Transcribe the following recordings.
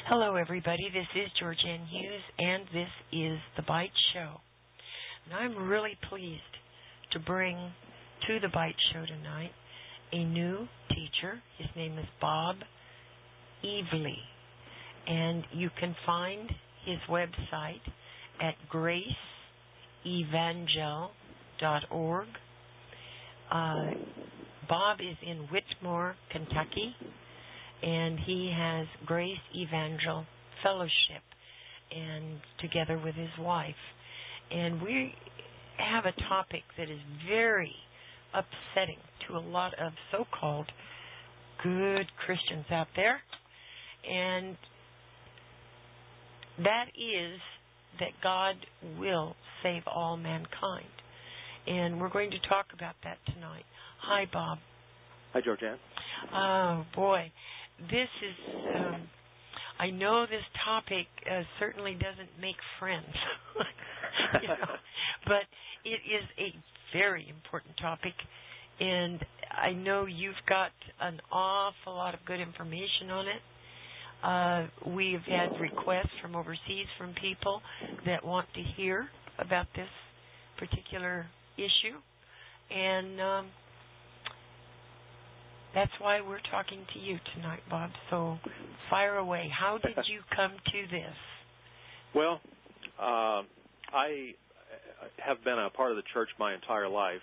Hello, everybody. This is Georgianne Hughes, and this is The Bite Show. And I'm really pleased to bring to The Bite Show tonight a new teacher. His name is Bob Evely, and you can find his website at graceevangel.org. Bob is in Whitmore, Kentucky, and he has Grace Evangel Fellowship, and together with his wife. And we have a topic that is very upsetting to a lot of so-called good Christians out there, and that is that God will save all mankind. And we're going to talk about that tonight. Hi, Bob. Hi, Georgianne. Oh, boy. This is, I know this topic certainly doesn't make friends, but it is a very important topic, and I know you've got an awful lot of good information on it. We've had requests from overseas from people that want to hear about this particular issue, and that's why we're talking to you tonight, Bob. So fire away. How did you come to this? Well, I have been a part of the church my entire life,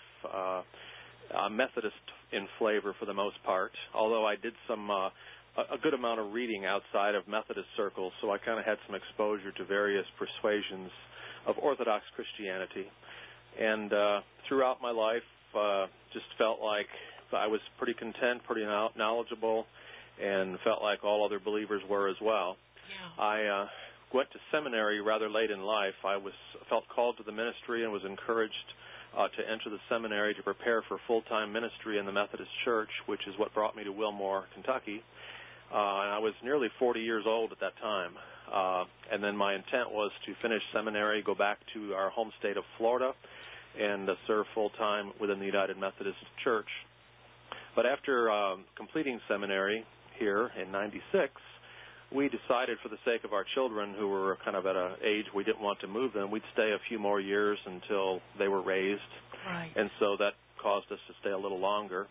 Methodist in flavor for the most part, although I did some a good amount of reading outside of Methodist circles, so I kind of had some exposure to various persuasions of Orthodox Christianity. And throughout my life, just felt like I was pretty content, pretty knowledgeable, and felt like all other believers were as well. Yeah. I went to seminary rather late in life. I felt called to the ministry and was encouraged to enter the seminary to prepare for full-time ministry in the Methodist Church, which is what brought me to Wilmore, Kentucky. And I was nearly 40 years old at that time. And then my intent was to finish seminary, go back to our home state of Florida, and serve full-time within the United Methodist Church. But after completing seminary here in '96, we decided for the sake of our children, who were kind of at an age we didn't want to move them, we'd stay a few more years until they were raised. Right. And so that caused us to stay a little longer.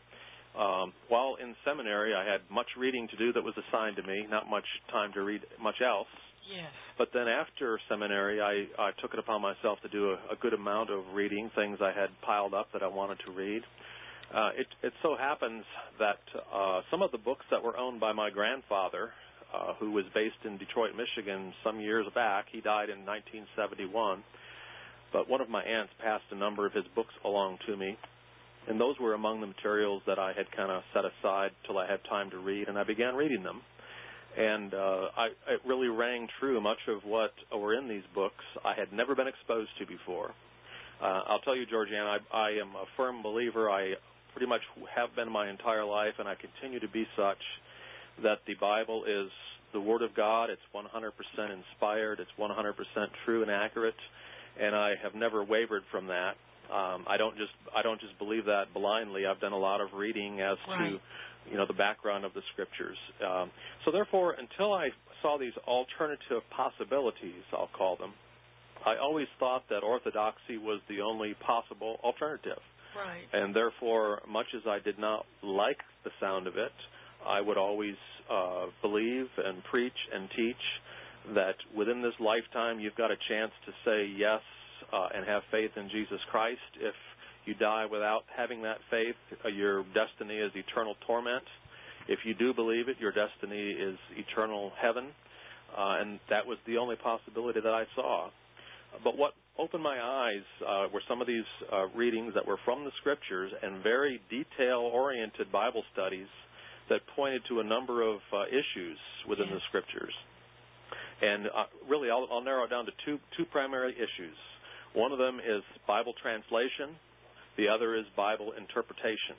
While in seminary, I had much reading to do that was assigned to me, not much time to read much else. Yes. But then after seminary, I took it upon myself to do a good amount of reading, things I had piled up that I wanted to read. It so happens that some of the books that were owned by my grandfather, who was based in Detroit, Michigan, some years back, he died in 1971, but one of my aunts passed a number of his books along to me, and those were among the materials that I had kind of set aside till I had time to read, and I began reading them. And it really rang true. Much of what were in these books I had never been exposed to before. I'll tell you, Georgianne, I am a firm believer. I pretty much have been my entire life, and I continue to be such, that the Bible is the Word of God. It's 100% inspired. It's 100% true and accurate, and I have never wavered from that. I don't just believe that blindly. I've done a lot of reading as to the background of the Scriptures. So therefore, until I saw these alternative possibilities, I'll call them, I always thought that orthodoxy was the only possible alternative. Right. And therefore, much as I did not like the sound of it, I would always believe and preach and teach that within this lifetime you've got a chance to say yes and have faith in Jesus Christ. If you die without having that faith, your destiny is eternal torment. If you do believe it, your destiny is eternal heaven. And that was the only possibility that I saw. But what opened my eyes were some of these readings that were from the Scriptures and very detail-oriented Bible studies that pointed to a number of issues within the Scriptures. And really, I'll narrow it down to two primary issues. One of them is Bible translation. The other is Bible interpretation.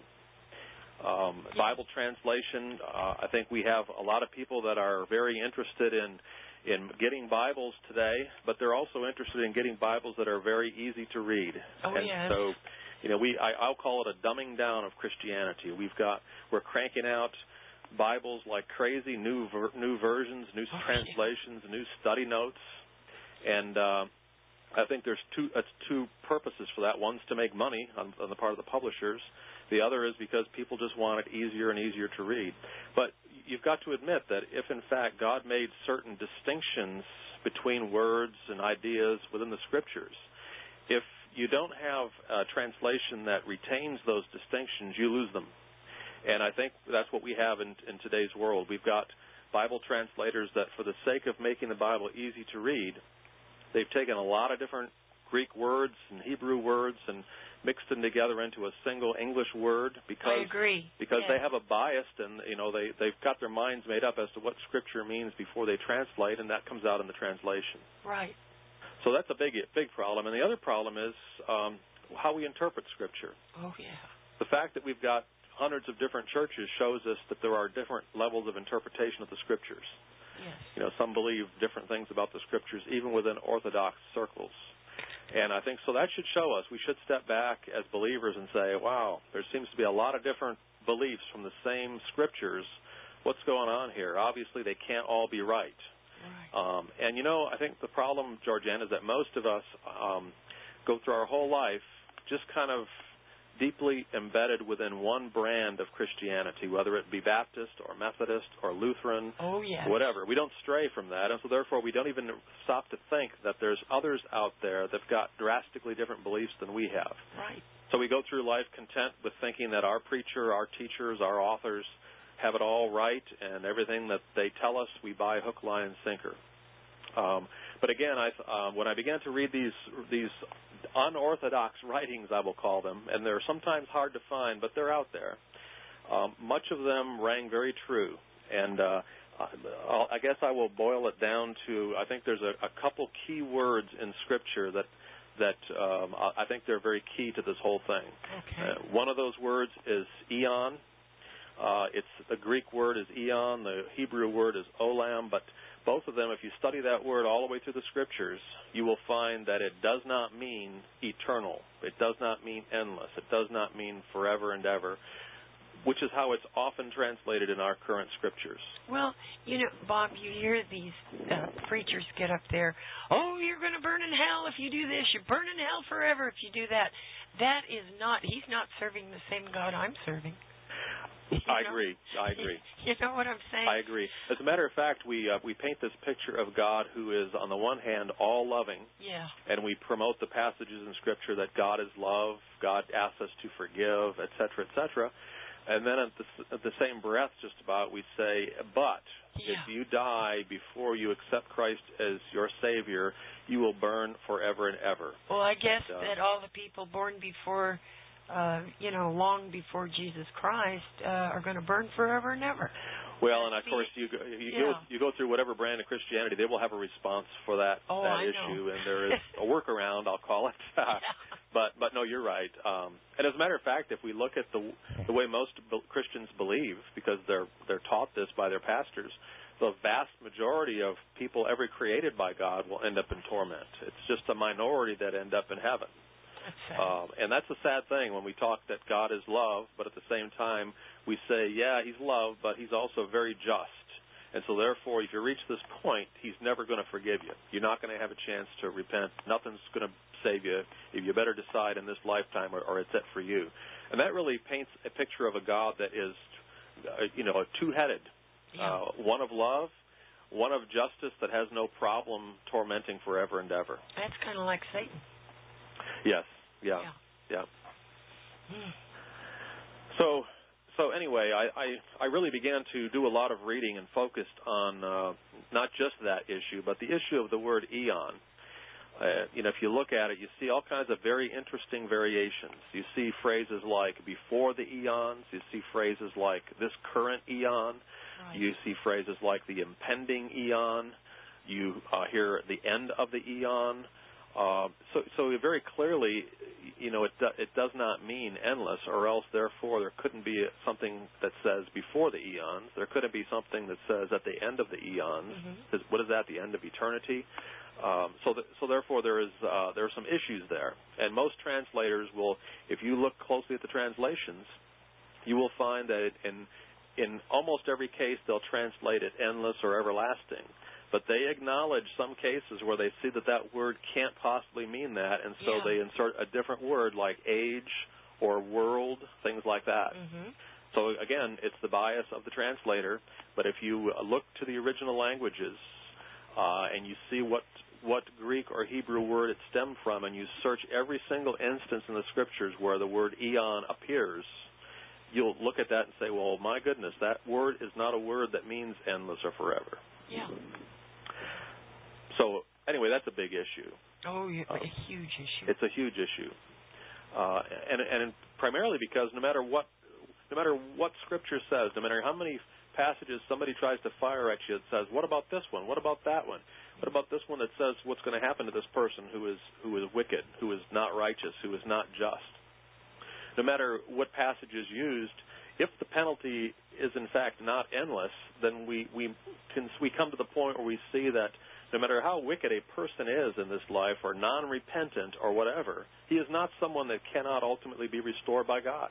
Bible translation, I think we have a lot of people that are very interested in getting Bibles today, but they're also interested in getting Bibles that are very easy to read. Oh, and yes. so, I'll call it a dumbing down of Christianity. We're cranking out Bibles like crazy, new versions, new translations, new study notes, and I think there's two purposes for that. One's to make money on the part of the publishers. The other is because people just want it easier and easier to read. But you've got to admit that if, in fact, God made certain distinctions between words and ideas within the Scriptures, if you don't have a translation that retains those distinctions, you lose them. And I think that's what we have in today's world. We've got Bible translators that, for the sake of making the Bible easy to read, they've taken a lot of different Greek words and Hebrew words and mixed them together into a single English word because I agree. They have a bias, and they've got their minds made up as to what Scripture means before they translate, and that comes out in the translation. Right. So that's a big problem. And the other problem is how we interpret Scripture. Oh, yeah. The fact that we've got hundreds of different churches shows us that there are different levels of interpretation of the Scriptures. Yes. Some believe different things about the Scriptures, even within Orthodox circles. And I think so that should show us. We should step back as believers and say, wow, there seems to be a lot of different beliefs from the same Scriptures. What's going on here? Obviously, they can't all be right. And, I think the problem, Georgianne, is that most of us go through our whole life just kind of deeply embedded within one brand of Christianity, whether it be Baptist or Methodist or Lutheran, whatever. We don't stray from that, and so therefore we don't even stop to think that there's others out there that've got drastically different beliefs than we have. Right. So we go through life content with thinking that our preacher, our teachers, our authors have it all right, and everything that they tell us we buy hook, line, and sinker. But again, when I began to read these unorthodox writings, I will call them, and they're sometimes hard to find, but they're out there, much of them rang very true. And I guess I will boil it down to, I think there's a couple key words in Scripture that I think they're very key to this whole thing. Okay. One of those words is eon. The Greek word is eon, the Hebrew word is olam, but both of them, if you study that word all the way through the Scriptures, you will find that it does not mean eternal. It does not mean endless. It does not mean forever and ever, which is how it's often translated in our current Scriptures. Well, Bob, you hear these preachers get up there, oh, you're going to burn in hell if you do this. You burn in hell forever if you do that. He's not serving the same God I'm serving. I agree. You know what I'm saying? I agree. As a matter of fact, we paint this picture of God who is, on the one hand, all-loving. Yeah. And we promote the passages in Scripture that God is love, God asks us to forgive, et cetera, and then at the same breath, just about, we say, but if you die before you accept Christ as your Savior, you will burn forever and ever. Well, I guess that all the people born before long before Jesus Christ, are going to burn forever and ever. Well, and of course, you go through whatever brand of Christianity, they will have a response for that issue, and there is a workaround, I'll call it. But no, you're right. And as a matter of fact, if we look at the way most Christians believe, because they're taught this by their pastors, the vast majority of people ever created by God will end up in torment. It's just a minority that end up in heaven. And that's a sad thing when we talk that God is love, but at the same time we say, yeah, He's love, but He's also very just. And so therefore, if you reach this point, He's never going to forgive you. You're not going to have a chance to repent. Nothing's going to save you. You better decide in this lifetime or it's it for you. And that really paints a picture of a God that is, two-headed. One of love, one of justice that has no problem tormenting forever and ever. That's kind of like Satan. Yes. Yeah. So anyway, I really began to do a lot of reading and focused on not just that issue, but the issue of the word eon. If you look at it, you see all kinds of very interesting variations. You see phrases like before the eons. You see phrases like this current eon. Right. You see phrases like the impending eon. You hear the end of the eon. So very clearly, it does not mean endless, or else, therefore, there couldn't be something that says before the eons. There couldn't be something that says at the end of the eons. Mm-hmm. What is that, the end of eternity? So therefore, there are some issues there. And most translators will, if you look closely at the translations, you will find that in almost every case, they'll translate it endless or everlasting. But they acknowledge some cases where they see that word can't possibly mean that, and so they insert a different word like age or world, things like that. Mm-hmm. So, again, it's the bias of the translator. But if you look to the original languages and you see what Greek or Hebrew word it stemmed from, and you search every single instance in the Scriptures where the word eon appears, you'll look at that and say, well, my goodness, that word is not a word that means endless or forever. Yeah. So, anyway, that's a big issue. Oh, yeah, a huge issue. It's a huge issue. And primarily because no matter what Scripture says, no matter how many passages somebody tries to fire at you, it says, what about this one? What about that one? What about this one that says what's going to happen to this person who is wicked, who is not righteous, who is not just? No matter what passage is used, if the penalty is in fact not endless, then we come to the point where we see that no matter how wicked a person is in this life, or non-repentant or whatever, he is not someone that cannot ultimately be restored by God.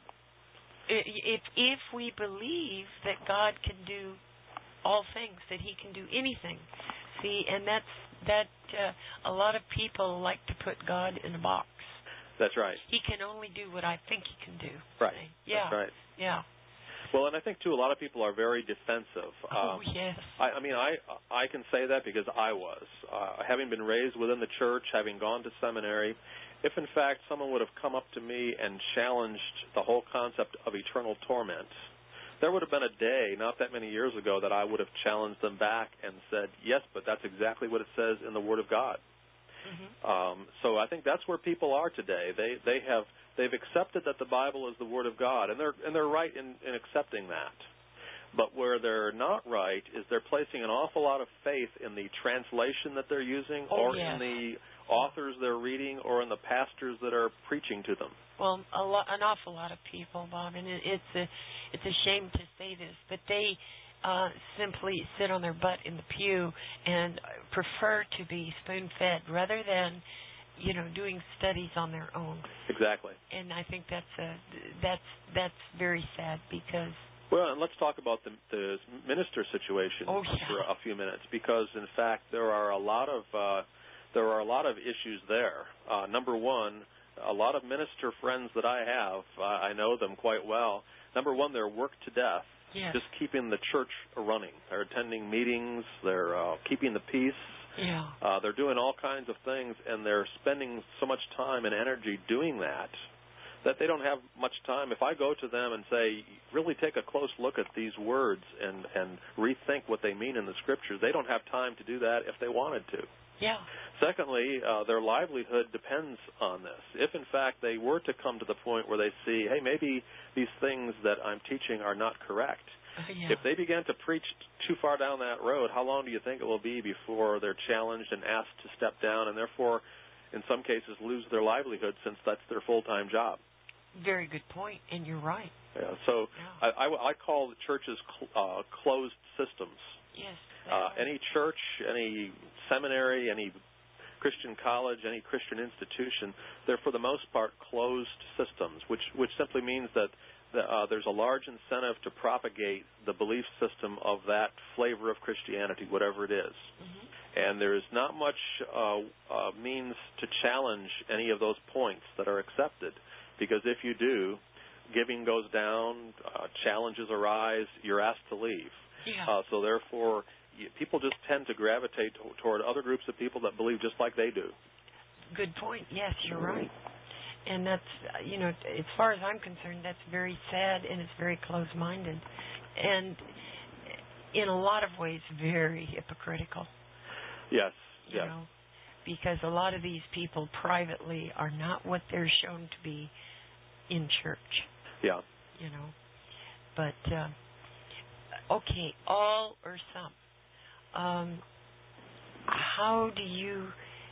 If we believe that God can do all things, that He can do anything, see, and that a lot of people like to put God in a box. That's right. He can only do what I think He can do. Right. Yeah. That's right. Yeah. Well, and I think, too, a lot of people are very defensive. Oh, yes. I can say that because I was. Having been raised within the church, having gone to seminary, if, in fact, someone would have come up to me and challenged the whole concept of eternal torment, there would have been a day not that many years ago that I would have challenged them back and said, yes, but that's exactly what it says in the Word of God. Mm-hmm. So I think that's where people are today. They've accepted that the Bible is the Word of God, and they're right in accepting that. But where they're not right is they're placing an awful lot of faith in the translation that they're using, in the authors they're reading, or in the pastors that are preaching to them. Well, an awful lot of people, Bob, and it's a shame to say this, but they simply sit on their butt in the pew and prefer to be spoon-fed rather than, doing studies on their own. Exactly. And I think that's very sad because. Well, and let's talk about the minister situation for a few minutes, because in fact there are a lot of issues there. Number one, a lot of minister friends that I have, I know them quite well. Number one, they're worked to death, just keeping the church running. They're attending meetings, they're keeping the peace. Yeah. They're doing all kinds of things, and they're spending so much time and energy doing that they don't have much time. If I go to them and say, really take a close look at these words and rethink what they mean in the Scriptures, they don't have time to do that if they wanted to. Yeah. Secondly, their livelihood depends on this. If, in fact, they were to come to the point where they see, hey, maybe these things that I'm teaching are not correct, if they begin to preach too far down that road, how long do you think it will be before they're challenged and asked to step down and therefore, in some cases, lose their livelihood since that's their full-time job? Very good point, and you're right. Yeah, so I call the churches closed systems. Yes. Any church, any seminary, any Christian college, any Christian institution, they're for the most part closed systems, which simply means that there's a large incentive to propagate the belief system of that flavor of Christianity, whatever it is. Mm-hmm. And there is not much means to challenge any of those points that are accepted, because if you do, giving goes down, challenges arise, you're asked to leave. Yeah. So therefore, people just tend to gravitate toward other groups of people that believe just like they do. Good point. Yes, you're right. And that's, as far as I'm concerned, that's very sad and it's very close-minded. And in a lot of ways, very hypocritical. Yes, you know, because a lot of these people privately are not what they're shown to be in church. Yeah. But, okay, all or some. How do you,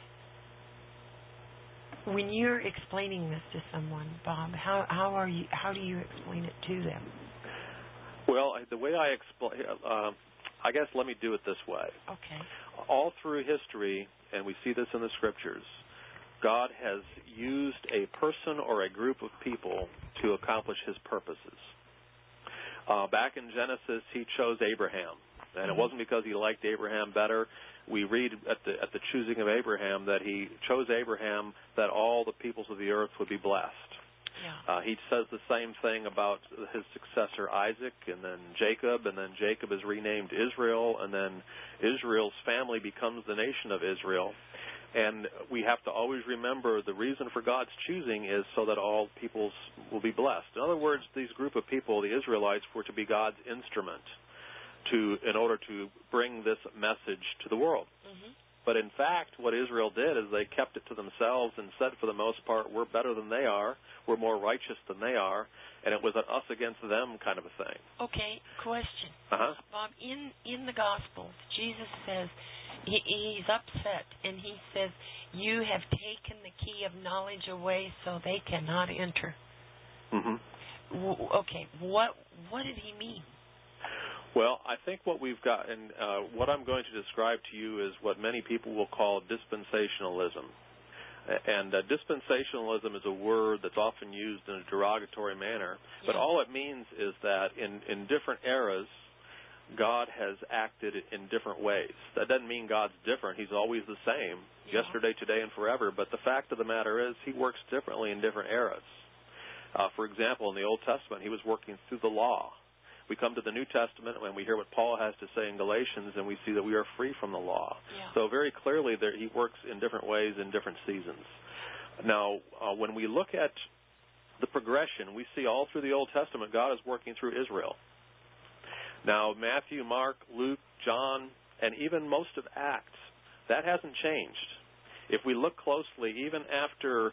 when you're explaining this to someone, Bob, how do you explain it to them? Well, the way I explain, I guess let me do it this way. Okay. All through history, and we see this in the Scriptures, God has used a person or a group of people to accomplish His purposes. Back in Genesis, he chose Abraham, and it wasn't because he liked Abraham better. We read at the choosing of Abraham that he chose Abraham that all the peoples of the earth would be blessed. Yeah. He says the same thing about his successor Isaac, and then Jacob is renamed Israel, and then Israel's family becomes the nation of Israel. And we have to always remember the reason for God's choosing is so that all peoples will be blessed. In other words, these group of people, the Israelites, were to be God's instrument in order to bring this message to the world. Mm-hmm. But in fact, what Israel did is they kept it to themselves and said, for the most part, we're better than they are, we're more righteous than they are, and it was an us against them kind of a thing. Okay, question. Bob, in the Gospels, Jesus says, he's upset, and he says, you have taken the key of knowledge away so they cannot enter. Mm-hmm. Okay, what did he mean? Well, I think what we've got, and what I'm going to describe to you is what many people will call dispensationalism. And dispensationalism is a word that's often used in a derogatory manner, but all it means is that in different eras, God has acted in different ways. That doesn't mean God's different. He's always the same, yesterday, today, and forever. But the fact of the matter is he works differently in different eras. For example, in the Old Testament, he was working through the law. We come to the New Testament and we hear what Paul has to say in Galatians, and we see that we are free from the law. Yeah. So very clearly he works in different ways in different seasons. Now, when we look at the progression, we see all through the Old Testament God is working through Israel. Now, Matthew, Mark, Luke, John, and even most of Acts, that hasn't changed. If we look closely, even after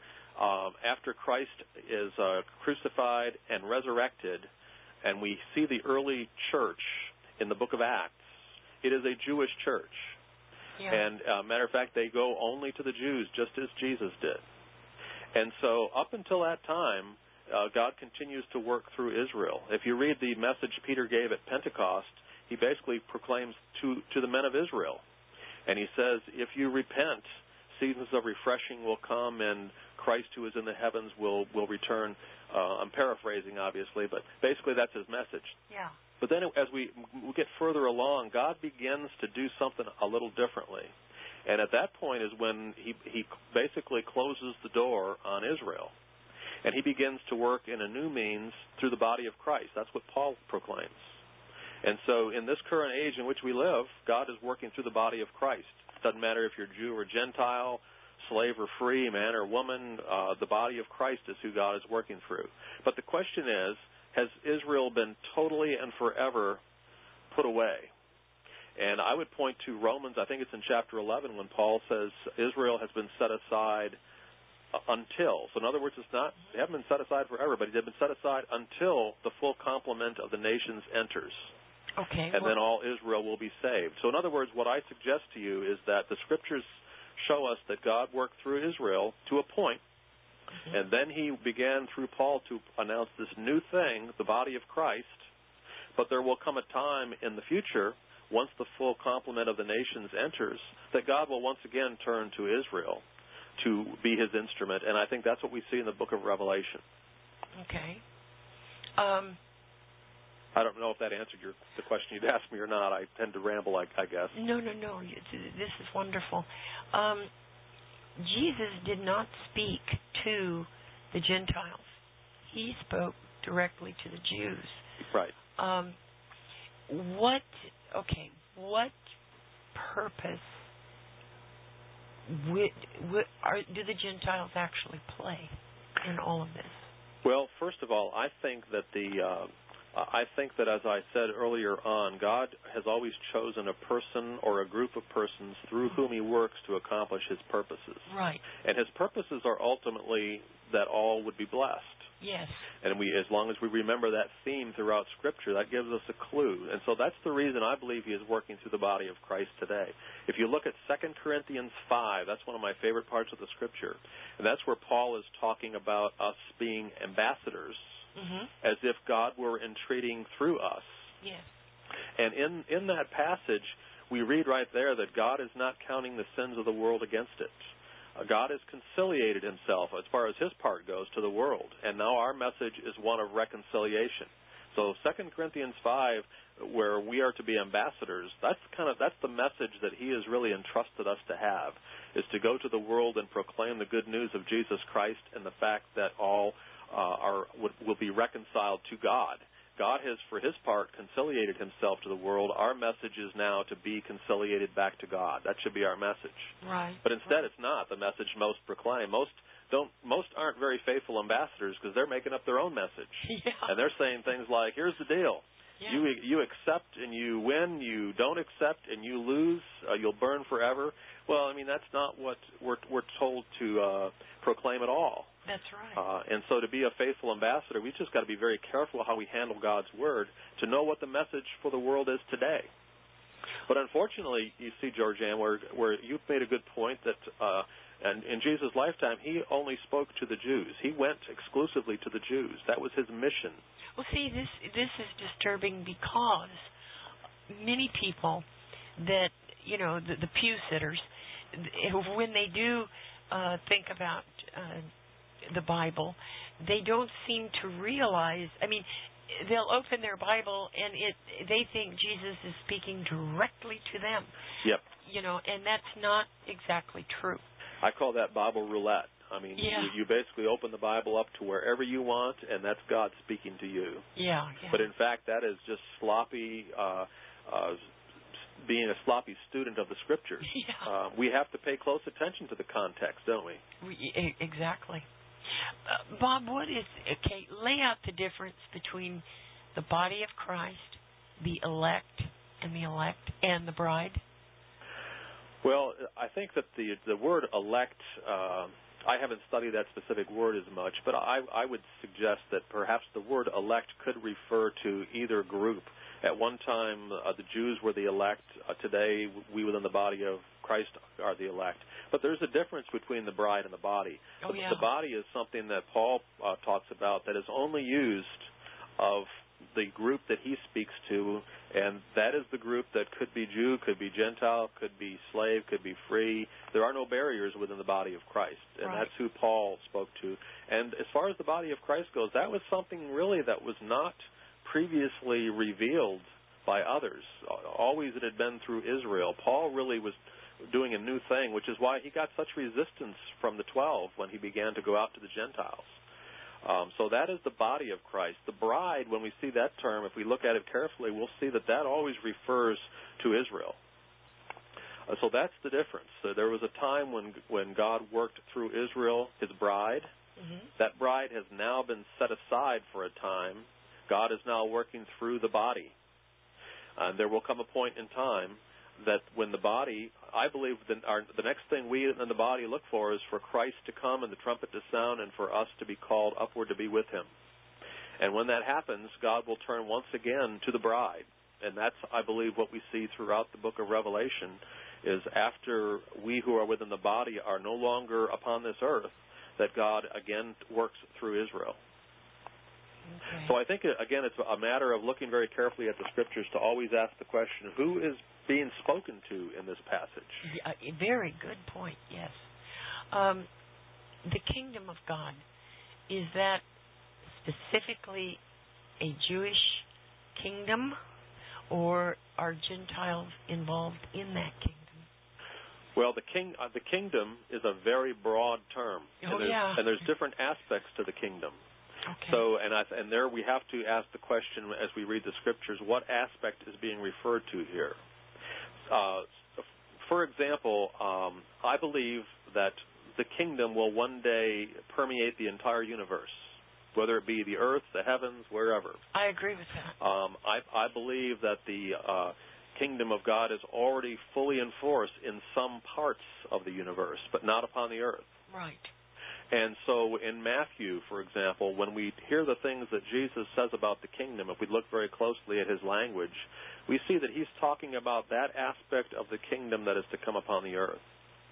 Christ is crucified and resurrected, and we see the early church in the book of Acts, it is a Jewish church. Yeah. And matter of fact, they go only to the Jews, just as Jesus did. And so up until that time, God continues to work through Israel. If you read the message Peter gave at Pentecost, he basically proclaims to the men of Israel. And he says, if you repent, seasons of refreshing will come, and Christ who is in the heavens will return. I'm paraphrasing, obviously, but basically that's his message. Yeah. But then as we get further along, God begins to do something a little differently. And at that point is when he basically closes the door on Israel. And he begins to work in a new means through the body of Christ. That's what Paul proclaims. And so in this current age in which we live, God is working through the body of Christ. It doesn't matter if you're Jew or Gentile, slave or free, man or woman, the body of Christ is who God is working through. But the question is, has Israel been totally and forever put away? And I would point to Romans, I think it's in chapter 11, when Paul says Israel has been set aside until. So in other words, they haven't been set aside forever, but they've been set aside until the full complement of the nations enters. Okay. And then all Israel will be saved. So in other words, what I suggest to you is that the scriptures show us that God worked through Israel to a point, and then he began through Paul to announce this new thing, the body of Christ. But there will come a time in the future, once the full complement of the nations enters, that God will once again turn to Israel to be his instrument. And I think that's what we see in the book of Revelation. Okay. I don't know if that answered the question you'd asked me or not. I tend to ramble, I guess. No. This is wonderful. Jesus did not speak to the Gentiles. He spoke directly to the Jews. Right. What purpose do the Gentiles actually play in all of this? Well, first of all, I think that as I said earlier on, God has always chosen a person or a group of persons through whom he works to accomplish his purposes. Right. And his purposes are ultimately that all would be blessed. Yes. And as long as we remember that theme throughout Scripture, that gives us a clue. And so that's the reason I believe he is working through the body of Christ today. If you look at 2 Corinthians 5, that's one of my favorite parts of the Scripture. And that's where Paul is talking about us being ambassadors, as if God were entreating through us. Yes. And in that passage, we read right there that God is not counting the sins of the world against it. God has conciliated himself, as far as his part goes, to the world. And now our message is one of reconciliation. So 2 Corinthians 5, where we are to be ambassadors, that's the message that he has really entrusted us to have, is to go to the world and proclaim the good news of Jesus Christ and the fact that all will be reconciled to God. God has, for his part, conciliated himself to the world. Our message is now to be conciliated back to God. That should be our message. Right. But instead, it's not the message most proclaim. Most aren't very faithful ambassadors because they're making up their own message. Yeah. And they're saying things like, here's the deal. Yeah. You accept and you win. You don't accept and you lose. You'll burn forever. Well, I mean, that's not what we're told to proclaim at all. That's right. And so to be a faithful ambassador, we just got to be very careful how we handle God's Word to know what the message for the world is today. But unfortunately, you see, Georgianne, where you've made a good point that and in Jesus' lifetime, he only spoke to the Jews. He went exclusively to the Jews. That was his mission. Well, see, this is disturbing because many people that, the pew sitters, when they do think about the Bible, they don't seem to realize, they'll open their Bible and they think Jesus is speaking directly to them. Yep. And that's not exactly true. I call that Bible roulette. Yeah. You basically open the Bible up to wherever you want, and that's God speaking to you. Yeah. But in fact, that is just sloppy, being a sloppy student of the Scriptures. Yeah. We have to pay close attention to the context, don't we? Exactly. Bob, lay out the difference between the body of Christ, the elect and the bride. Well, I think that the word elect, I haven't studied that specific word as much, but I would suggest that perhaps the word elect could refer to either group. At one time, the Jews were the elect. Today, we within the body of Christ are the elect. But there's a difference between the bride and the body. Oh, yeah. The body is something that Paul talks about that is only used of the group that he speaks to, and that is the group that could be Jew, could be Gentile, could be slave, could be free. There are no barriers within the body of Christ, and right. That's who Paul spoke to. And as far as the body of Christ goes, that was something really that was not previously revealed by others. Always it had been through Israel. Paul really was doing a new thing, which is why he got such resistance from the 12 when he began to go out to the Gentiles. So that is the body of Christ. The bride, when we see that term, if we look at it carefully, we'll see that always refers to Israel. So that's the difference. So there was a time when God worked through Israel, his bride. Mm-hmm. That bride has now been set aside for a time. God is now working through the body. There will come a point in time that when the body, I believe the next thing we in the body look for is for Christ to come and the trumpet to sound and for us to be called upward to be with him. And when that happens, God will turn once again to the bride. And that's, I believe, what we see throughout the book of Revelation is after we who are within the body are no longer upon this earth, that God again works through Israel. Okay. So I think, again, it's a matter of looking very carefully at the Scriptures to always ask the question, who is being spoken to in this passage? Yeah, very good point, yes. The kingdom of God, is that specifically a Jewish kingdom, or are Gentiles involved in that kingdom? Well, the kingdom is a very broad term, and there's different aspects to the kingdom. Okay. So, and there we have to ask the question as we read the Scriptures, what aspect is being referred to here? For example, I believe that the kingdom will one day permeate the entire universe, whether it be the earth, the heavens, wherever. I agree with that. I believe that the kingdom of God is already fully in force in some parts of the universe, but not upon the earth. Right. And so in Matthew, for example, when we hear the things that Jesus says about the kingdom, if we look very closely at his language, we see that he's talking about that aspect of the kingdom that is to come upon the earth.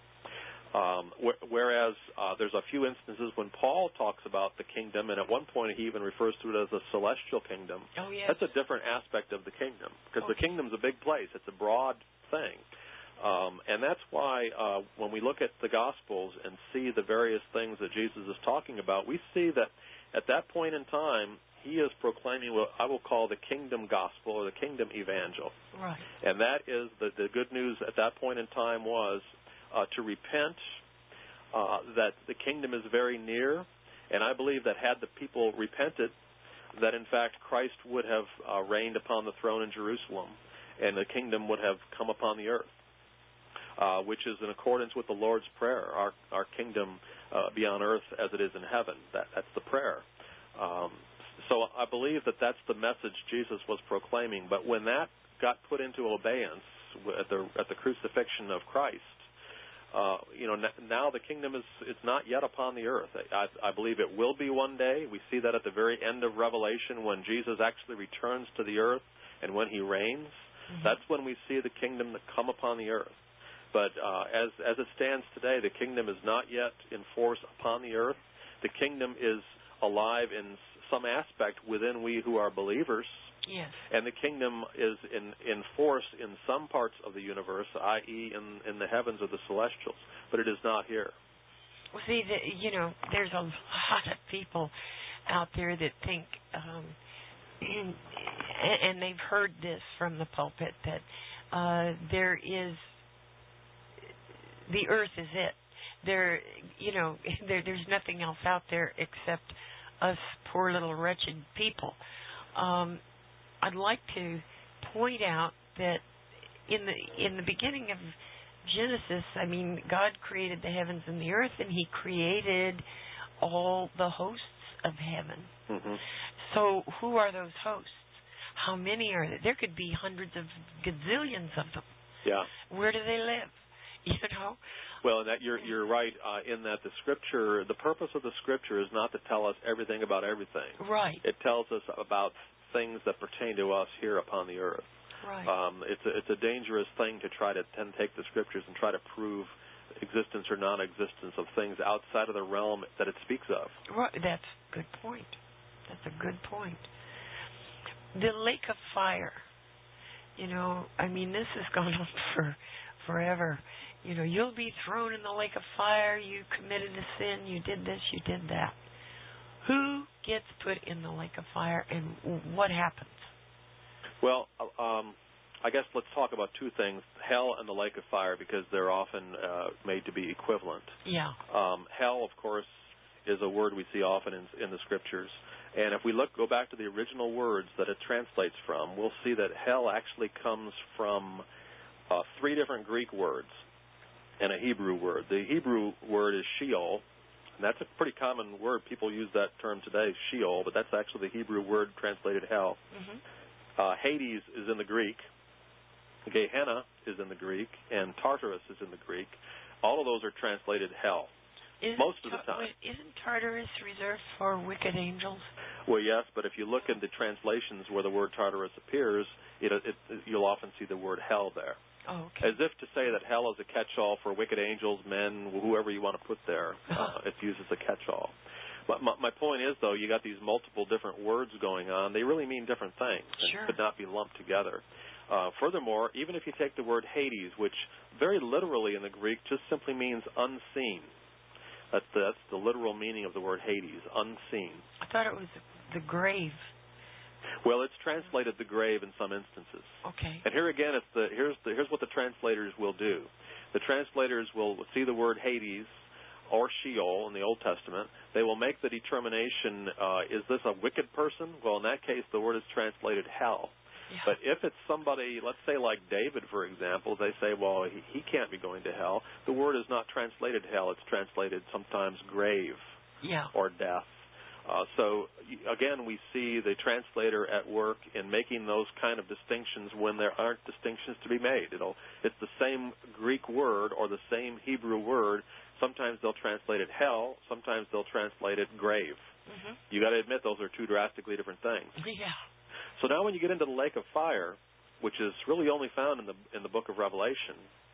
Whereas there's a few instances when Paul talks about the kingdom, and at one point he even refers to it as a celestial kingdom. Oh, yes. That's a different aspect of the kingdom, because the kingdom's a big place. It's a broad thing. And that's why when we look at the Gospels and see the various things that Jesus is talking about, we see that at that point in time, he is proclaiming what I will call the kingdom gospel or the kingdom evangel. Right. And that is the good news at that point in time was to repent, that the kingdom is very near. And I believe that had the people repented, that in fact Christ would have reigned upon the throne in Jerusalem, and the kingdom would have come upon the earth, which is in accordance with the Lord's Prayer, our kingdom be on earth as it is in heaven. That's the prayer. So I believe that that's the message Jesus was proclaiming. But when that got put into obeyance at the crucifixion of Christ, now the kingdom is not yet upon the earth. I believe it will be one day. We see that at the very end of Revelation when Jesus actually returns to the earth and when he reigns. Mm-hmm. That's when we see the kingdom come upon the earth. But as it stands today, the kingdom is not yet in force upon the earth. The kingdom is alive in some aspect within we who are believers. Yes. And the kingdom is in force in some parts of the universe, i.e. in the heavens of the celestials, but it is not here. Well, see, there's a lot of people out there that think, and they've heard this from the pulpit, that the earth is it. There's nothing else out there except us poor little wretched people. I'd like to point out that in the beginning of Genesis, God created the heavens and the earth, and he created all the hosts of heaven. Mm-hmm. So who are those hosts? How many are there? There could be hundreds of gazillions of them. Yeah. Where do they live? Well, that you're right in that the purpose of the Scripture is not to tell us everything about everything. Right. It tells us about things that pertain to us here upon the earth. Right. It's a dangerous thing to try to take the Scriptures and try to prove existence or non-existence of things outside of the realm that it speaks of. Right. That's a good point. The lake of fire. This has gone on for forever. You'll be thrown in the lake of fire. You committed a sin. You did this. You did that. Who gets put in the lake of fire, and what happens? Well, I guess let's talk about two things: hell and the lake of fire, because they're often made to be equivalent. Yeah. Hell, of course, is a word we see often in the Scriptures. And if we go back to the original words that it translates from, we'll see that hell actually comes from three different Greek words and a Hebrew word. The Hebrew word is Sheol, and that's a pretty common word. People use that term today, Sheol, but that's actually the Hebrew word translated hell. Mm-hmm. Hades is in the Greek. Gehenna is in the Greek, and Tartarus is in the Greek. All of those are translated hell. Most of the time. Isn't Tartarus reserved for wicked angels? Well, yes, but if you look into translations where the word Tartarus appears, you'll often see the word hell there. Oh, okay. As if to say that hell is a catch-all for wicked angels, men, whoever you want to put there. It's used as a catch-all. But my point is, though, you got these multiple different words going on. They really mean different things. Sure. And could not be lumped together. Furthermore, even if you take the word Hades, which very literally in the Greek just simply means unseen. That's the literal meaning of the word Hades, unseen. I thought it was the grave. Well, it's translated the grave in some instances. Okay. And here again, here's what the translators will do. The translators will see the word Hades or Sheol in the Old Testament. They will make the determination, is this a wicked person? Well, in that case, the word is translated hell. Yeah. But if it's somebody, let's say like David, for example, they say, well, he can't be going to hell. The word is not translated hell. It's translated sometimes grave or death. So, again, we see the translator at work in making those kind of distinctions when there aren't distinctions to be made. It's the same Greek word or the same Hebrew word. Sometimes they'll translate it hell. Sometimes they'll translate it grave. Mm-hmm. You got to admit those are two drastically different things. Yeah. So now when you get into the lake of fire, which is really only found in the book of Revelation,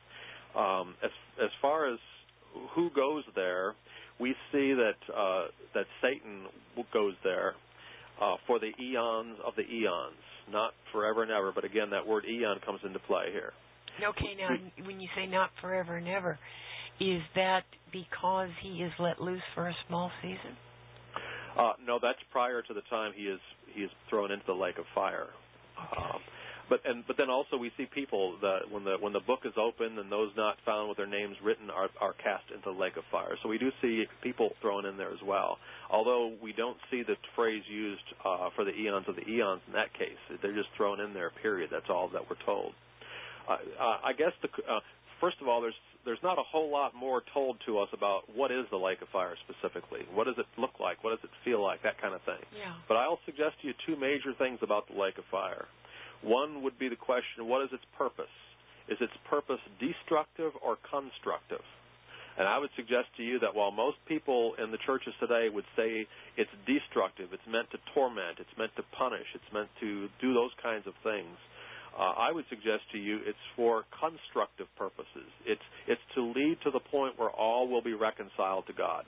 as far as who goes there, we see that Satan goes there for the eons of the eons, not forever and ever. But again, that word eon comes into play here. Okay, now when you say not forever and ever, is that because he is let loose for a small season? No, that's prior to the time he is thrown into the lake of fire. Okay. But then also we see people that when the book is opened and those not found with their names written are cast into the lake of fire. So we do see people thrown in there as well. Although we don't see the phrase used for the eons of the eons in that case. They're just thrown in there. Period. That's all that we're told. I guess first of all, there's not a whole lot more told to us about what is the lake of fire specifically. What does it look like? What does it feel like? That kind of thing. Yeah. But I'll suggest to you two major things about the lake of fire. One would be the question, what is its purpose? Is its purpose destructive or constructive? And I would suggest to you that while most people in the churches today would say it's destructive, it's meant to torment, it's meant to punish, it's meant to do those kinds of things, I would suggest to you it's for constructive purposes. It's to lead to the point where all will be reconciled to God.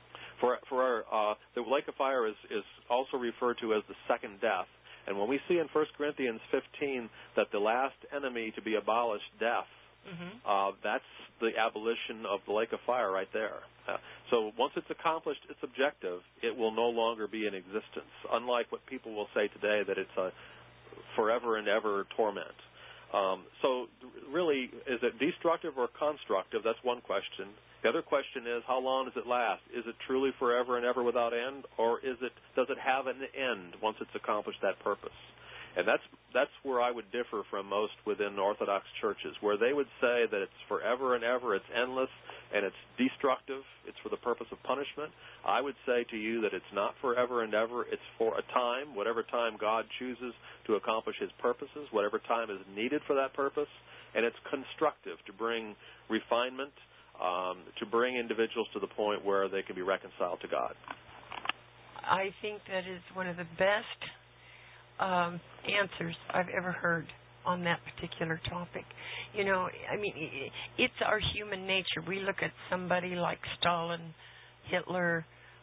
The lake of fire is also referred to as the second death. And when we see in 1 Corinthians 15 that the last enemy to be abolished, death, that's the abolition of the lake of fire right there. So once it's accomplished its objective, it will no longer be in existence, unlike what people will say today that it's a forever and ever torment. So really, is it destructive or constructive? That's one question. The other question is, how long does it last? Is it truly forever and ever without end, or does it have an end once it's accomplished that purpose? And that's where I would differ from most within Orthodox churches, where they would say that it's forever and ever, it's endless, and it's destructive, it's for the purpose of punishment. I would say to you that it's not forever and ever, it's for a time, whatever time God chooses to accomplish His purposes, whatever time is needed for that purpose, and it's constructive to bring refinement, to bring individuals to the point where they can be reconciled to God. I think that is one of the best answers I've ever heard on that particular topic. You know, I mean, it's our human nature. We look at somebody like Stalin, Hitler,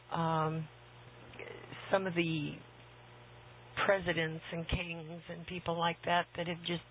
some of the presidents and kings and people like that have just,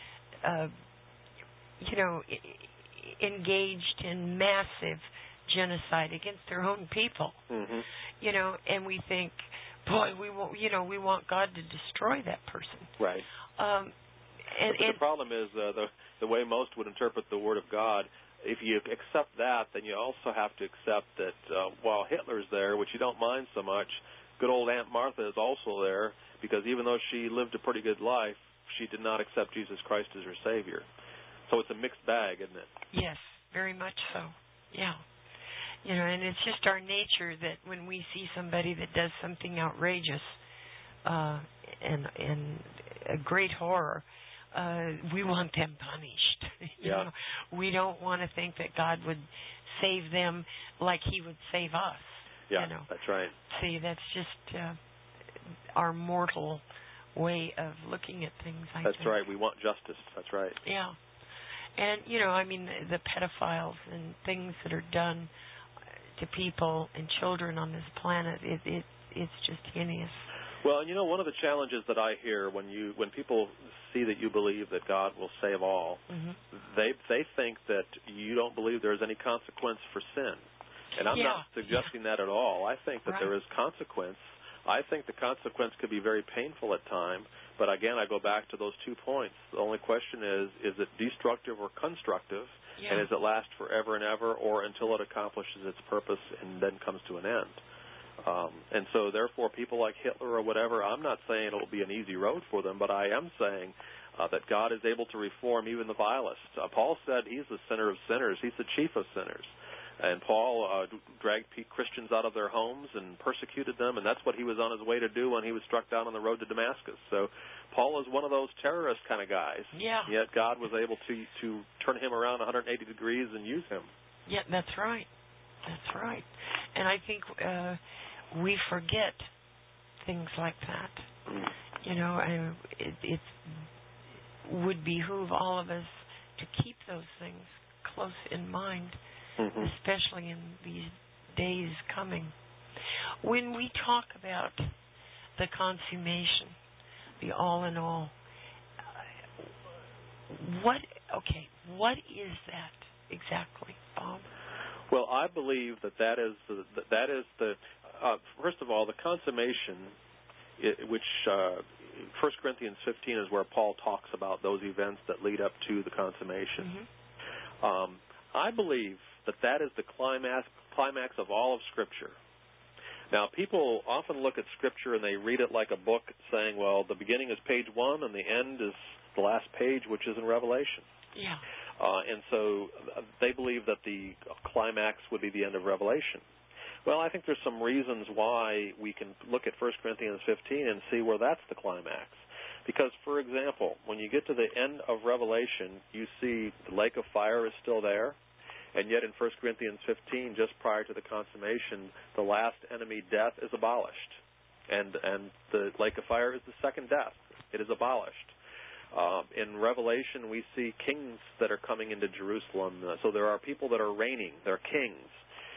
engaged in massive genocide against their own people. Mm-hmm. You know, and we think, boy, we want God to destroy that person. Right. And the problem is the way most would interpret the Word of God. If you accept that, then you also have to accept that while Hitler's there, which you don't mind so much, good old Aunt Martha is also there, because even though she lived a pretty good life, she did not accept Jesus Christ as her Savior. So it's a mixed bag, isn't it? Yes, very much so. Yeah. You know, and it's just our nature that when we see somebody that does something outrageous and a great horror, we want them punished. You know? We don't want to think that God would save them like He would save us. Yeah, you know? That's right. See, that's just our mortal way of looking at things, I think. That's right. We want justice. That's right. Yeah. And, you know, I mean, the pedophiles and things that are done to people and children on this planet, it's just heinous. Well, and you know, one of the challenges that I hear when people see that you believe that God will save all, they think that you don't believe there is any consequence for sin. And I'm not suggesting that at all. I think that there is consequence. I think the consequence could be very painful at times. But again, I go back to those 2 points. The only question is it destructive or constructive? Yeah. And does it last forever and ever, or until it accomplishes its purpose and then comes to an end? And so, therefore, people like Hitler or whatever, I'm not saying it will be an easy road for them, but I am saying that God is able to reform even the vilest. Paul said He's the sinner of sinners. He's the chief of sinners. And Paul dragged Christians out of their homes and persecuted them, and that's what he was on his way to do when he was struck down on the road to Damascus. So Paul is one of those terrorist kind of guys. Yeah. Yet God was able to turn him around 180 degrees and use him. Yeah, that's right. That's right. And I think we forget things like that. You know, it would behoove all of us to keep those things close in mind. Especially in these days coming. When we talk about the consummation, the all in all, what is that exactly, Bob? Well, I believe that is the first of all, the consummation, which 1 Corinthians 15 is where Paul talks about those events that lead up to the consummation. Mm-hmm. I believe that is the climax of all of Scripture. Now, people often look at Scripture and they read it like a book, saying, well, the beginning is page 1 and the end is the last page, which is in Revelation. Yeah. And so they believe that the climax would be the end of Revelation. Well, I think there's some reasons why we can look at 1 Corinthians 15 and see where that's the climax. Because, for example, when you get to the end of Revelation, you see the lake of fire is still there. And yet in 1 Corinthians 15, just prior to the consummation, the last enemy, death, is abolished. And the lake of fire is the second death. It is abolished. In Revelation, we see kings that are coming into Jerusalem. So there are people that are reigning. They're kings.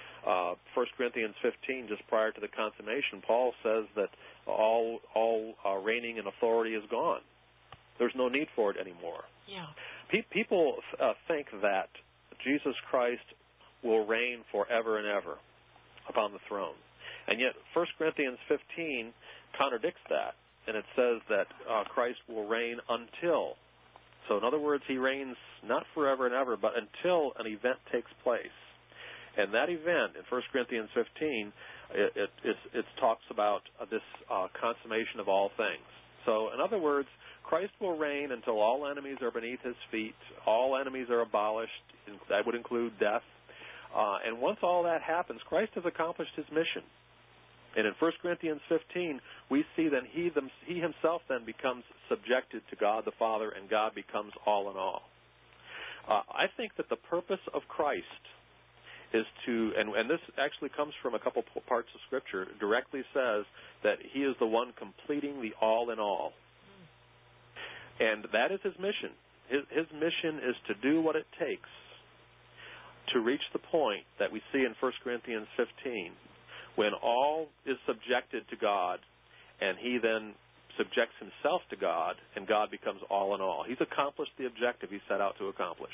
1 Corinthians 15, just prior to the consummation, Paul says that all reigning and authority is gone. There's no need for it anymore. Yeah. People think that Jesus Christ will reign forever and ever upon the throne. And yet 1 Corinthians 15 contradicts that. And it says that Christ will reign until. So in other words, he reigns not forever and ever, but until an event takes place. And that event in 1 Corinthians 15, it talks about this consummation of all things. So in other words, Christ will reign until all enemies are beneath his feet, all enemies are abolished. That would include death. And once all that happens, Christ has accomplished his mission. And in 1 Corinthians 15, we see that he himself then becomes subjected to God the Father, and God becomes all in all. I think that the purpose of Christ is to, and this actually comes from a couple parts of Scripture, directly says that he is the one completing the all in all. And that is his mission. His mission is to do what it takes to reach the point that we see in 1 Corinthians 15, when all is subjected to God, and he then subjects himself to God, and God becomes all in all. He's accomplished the objective he set out to accomplish.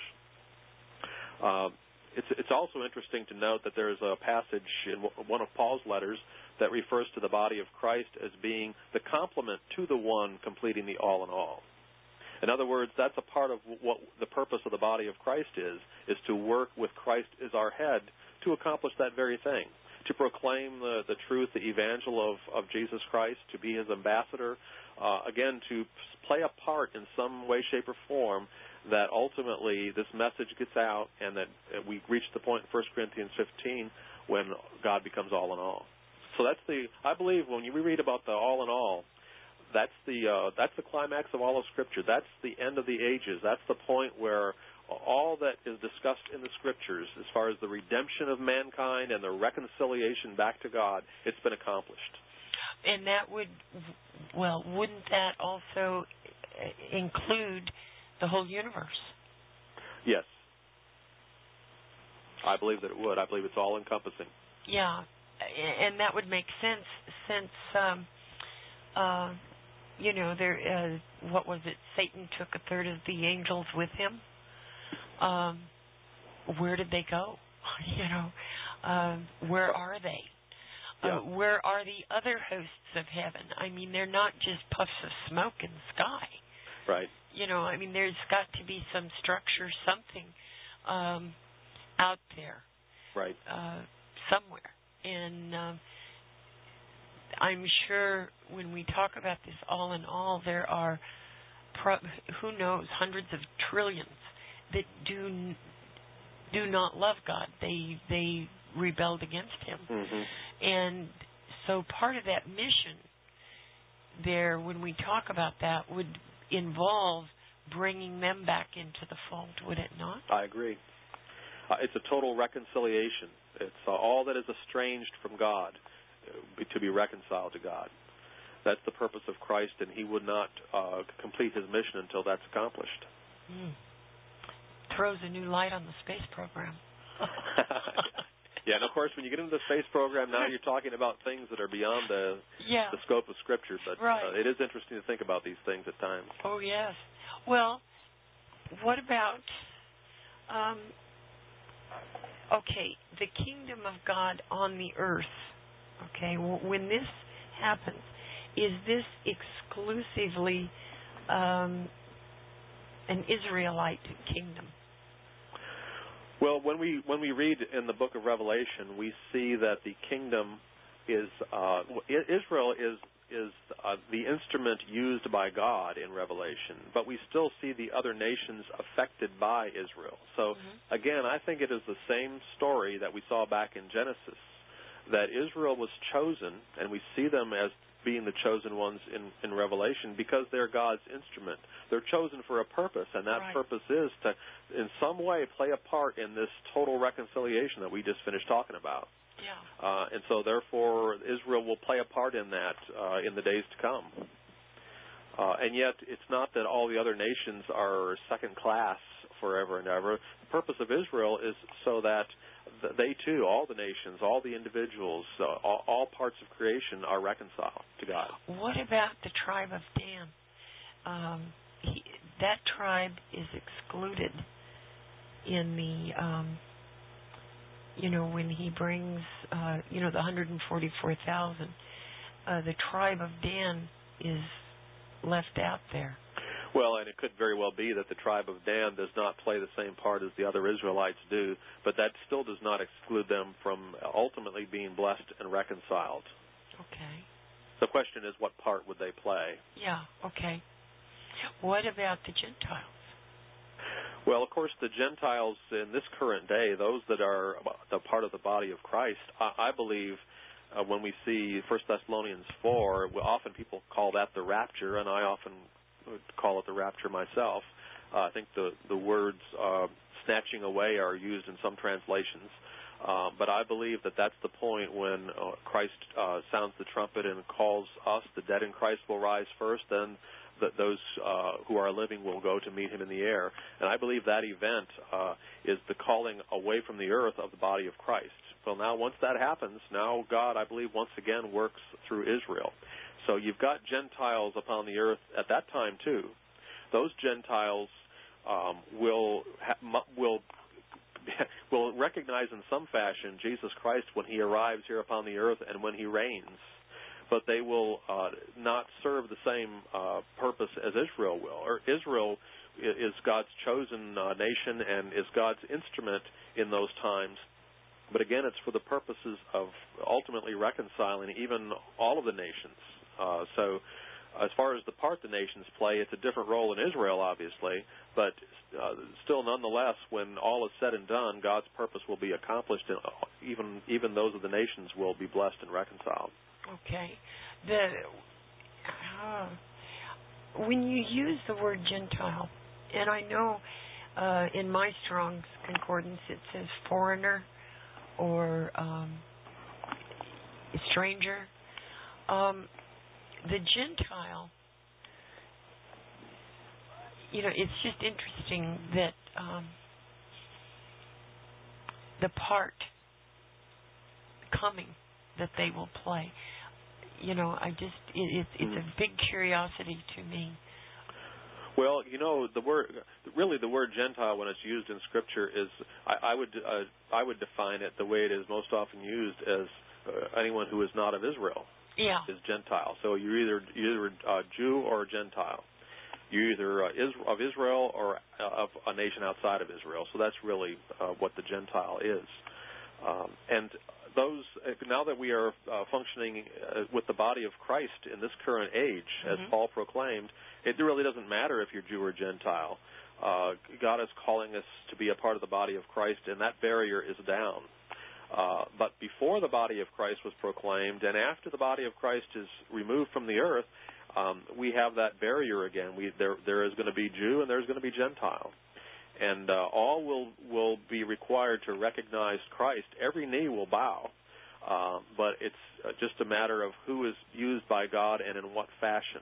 It's also interesting to note that there is a passage in one of Paul's letters that refers to the body of Christ as being the complement to the one completing the all in all. In other words, that's a part of what the purpose of the body of Christ is to work with Christ as our head to accomplish that very thing, to proclaim the truth, the evangel of Jesus Christ, to be his ambassador, again, to play a part in some way, shape, or form that ultimately this message gets out and that we reach the point in 1 Corinthians 15 when God becomes all in all. So I believe when we read about the all in all, that's the climax of all of Scripture. That's the end of the ages. That's the point where all that is discussed in the Scriptures as far as the redemption of mankind and the reconciliation back to God, it's been accomplished. And that wouldn't that also include the whole universe? Yes. I believe that it would. I believe it's all encompassing. Yeah. And that would make sense since what was it? Satan took a third of the angels with him. Where did they go? Where are they? Yeah. Where are the other hosts of heaven? I mean, they're not just puffs of smoke in the sky. Right. There's got to be some structure, something out there. Right. Somewhere. And I'm sure when we talk about this all in all, there are, who knows, hundreds of trillions that do not love God. They rebelled against him. Mm-hmm. And so part of that mission there, when we talk about that, would involve bringing them back into the fold, would it not? I agree. It's a total reconciliation. It's all that is estranged from God to be reconciled to God. That's the purpose of Christ, and he would not complete his mission until that's accomplished. Throws a new light on the space program. Yeah, and of course, when you get into the space program, now you're talking about things that are beyond the scope of Scripture. But it is interesting to think about these things at times. Oh, yes. Well, what about, the kingdom of God on the earth Okay, when this happens, is this exclusively an Israelite kingdom? Well, when we read in the book of Revelation, we see that the kingdom is Israel is the instrument used by God in Revelation, but we still see the other nations affected by Israel. So again, I think it is the same story that we saw back in Genesis, that Israel was chosen, and we see them as being the chosen ones in Revelation because they're God's instrument. They're chosen for a purpose, and that purpose is to, in some way, play a part in this total reconciliation that we just finished talking about. Yeah. And so, therefore, Israel will play a part in that in the days to come. And yet, it's not that all the other nations are second class forever and ever. The purpose of Israel is so that they too, all the nations, all the individuals, all parts of creation are reconciled to God. What about the tribe of Dan? That tribe is excluded in the, when he brings, the 144,000. The tribe of Dan is left out there. Well, and it could very well be that the tribe of Dan does not play the same part as the other Israelites do, but that still does not exclude them from ultimately being blessed and reconciled. Okay. The question is, what part would they play? Yeah, okay. What about the Gentiles? Well, of course, the Gentiles in this current day, those that are the part of the body of Christ, I believe when we see 1 Thessalonians 4, often people call that the rapture, and I often would call it the rapture myself. I think the words snatching away are used in some translations. But I believe that that's the point when Christ sounds the trumpet and calls us, the dead in Christ will rise first, then those who are living will go to meet him in the air. And I believe that event is the calling away from the earth of the body of Christ. Well, now once that happens, now God, I believe, once again works through Israel. So you've got Gentiles upon the earth at that time too. Those Gentiles will recognize in some fashion Jesus Christ when he arrives here upon the earth and when he reigns. But they will not serve the same purpose as Israel will. Or Israel is God's chosen nation and is God's instrument in those times. But again, it's for the purposes of ultimately reconciling even all of the nations. So as far as the part the nations play, it's a different role in Israel, obviously. But still, nonetheless, when all is said and done, God's purpose will be accomplished, and even those of the nations will be blessed and reconciled. Okay. When you use the word Gentile, and I know in my Strong's Concordance it says foreigner or stranger. The Gentile, it's just interesting that the part coming that they will play. It's a big curiosity to me. Well, the word Gentile, when it's used in Scripture, is I would define it the way it is most often used as anyone who is not of Israel. Yeah. Is Gentile. So you're either a Jew or a Gentile. You're either of Israel or of a nation outside of Israel. So that's really what the Gentile is. And those, now that we are functioning with the body of Christ in this current age, as Paul proclaimed, it really doesn't matter if you're Jew or Gentile. God is calling us to be a part of the body of Christ, and that barrier is down. But before the body of Christ was proclaimed, and after the body of Christ is removed from the earth, we have that barrier again. There is going to be Jew and there's going to be Gentile. And all will be required to recognize Christ. Every knee will bow. But it's just a matter of who is used by God and in what fashion.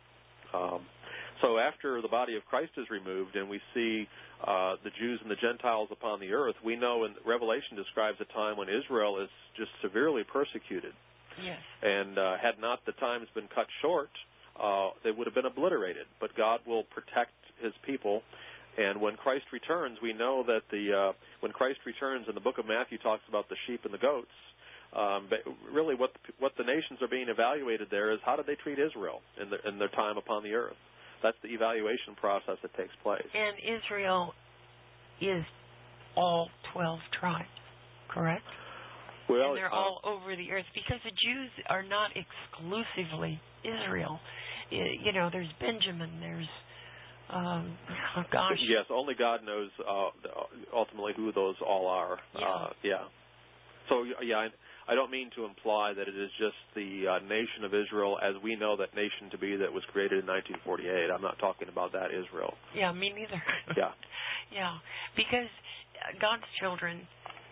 So after the body of Christ is removed and we see the Jews and the Gentiles upon the earth, we know, and Revelation describes a time when Israel is just severely persecuted. Yes. And had not the times been cut short, they would have been obliterated. But God will protect his people. And when Christ returns, we know that when Christ returns, and the book of Matthew talks about the sheep and the goats, But really, what the nations are being evaluated there is how did they treat Israel in their time upon the earth. That's the evaluation process that takes place. And Israel is all 12 tribes, correct? Well, and they're all over the earth, because the Jews are not exclusively Israel. You know, there's Benjamin, there's, Yes, only God knows ultimately who those all are. Yeah. So, I don't mean to imply that it is just the nation of Israel as we know that nation to be that was created in 1948. I'm not talking about that Israel. Yeah, me neither. Yeah. Yeah, because God's children,